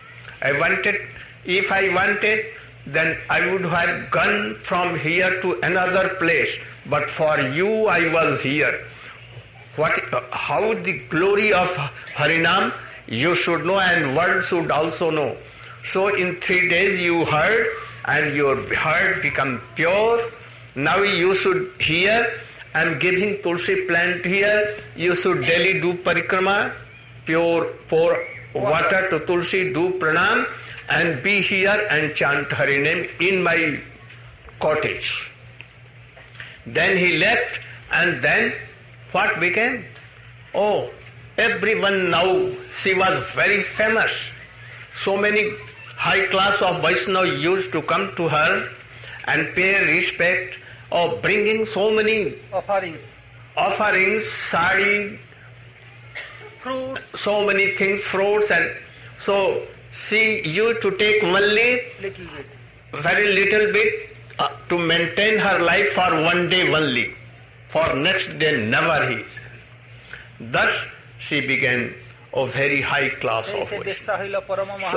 If I wanted, then I would have gone from here to another place. But for you, I was here. How the glory of Harinam you should know, and world should also know. So in 3 days you heard, and your heart become pure. Now you should hear. I am giving tulsi plant here. You should daily do parikrama, pour water to tulsi, do pranam, and be here and chant Hari name in my cottage. Then he left, and then what became? Oh, everyone now, she was very famous. So many high class of Vaishnava used to come to her and pay respect of bringing so many offerings, sari, Fruits. so many things, fruits, and so she used to take only very little bit to maintain her life for 1 day only. For next day never he. Thus she began a very high class of Vaishnava.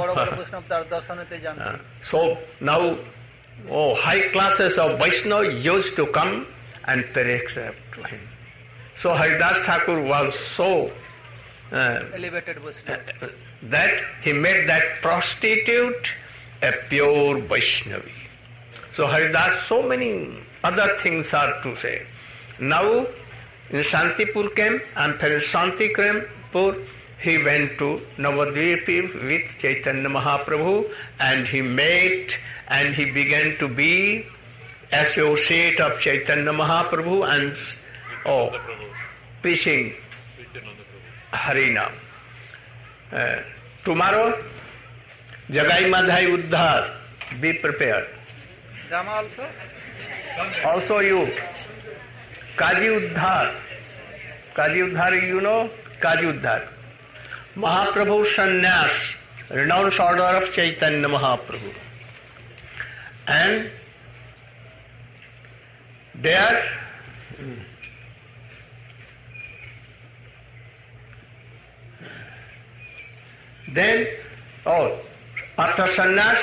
So now high classes of Vaishnava used to come and pay respect to him. So Haridas Thakur was so Elevated Vaishnava. that he made that prostitute a pure Vaishnavi. So Haridas, so many other things are to say. Now in Shantipur camp and from Shantipur he went to Navadvip with Chaitanya Mahaprabhu, and he met and he began to be associate of Chaitanya Mahaprabhu and preaching Harinam. Tomorrow, Jagai Madhai Uddhar, be prepared. Jama also? Also you, Kaji Uddhar. Kaji Uddhar, you know? Kaji Uddhar. Mahaprabhu Sannyas renounced order of Chaitanya Mahaprabhu. And there then, after sannyas,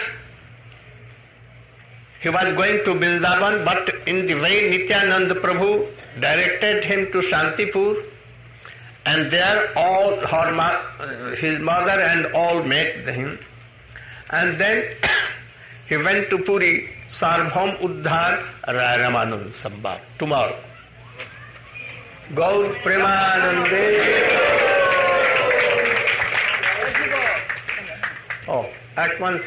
he was going to Vrindavan, but in the way Nityananda Prabhu directed him to Shantipur, and there all his mother and all met him. And then he went to Puri, Sarvabhaum Uddhar Rai Ramanand Sabba, tomorrow. Gaur Premanande. At once.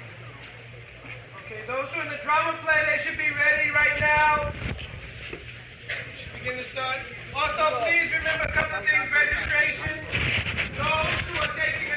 Okay, those who are in the drama play, they should be ready right now. Should begin to start. Also, please remember a couple of things, registration. Those who are taking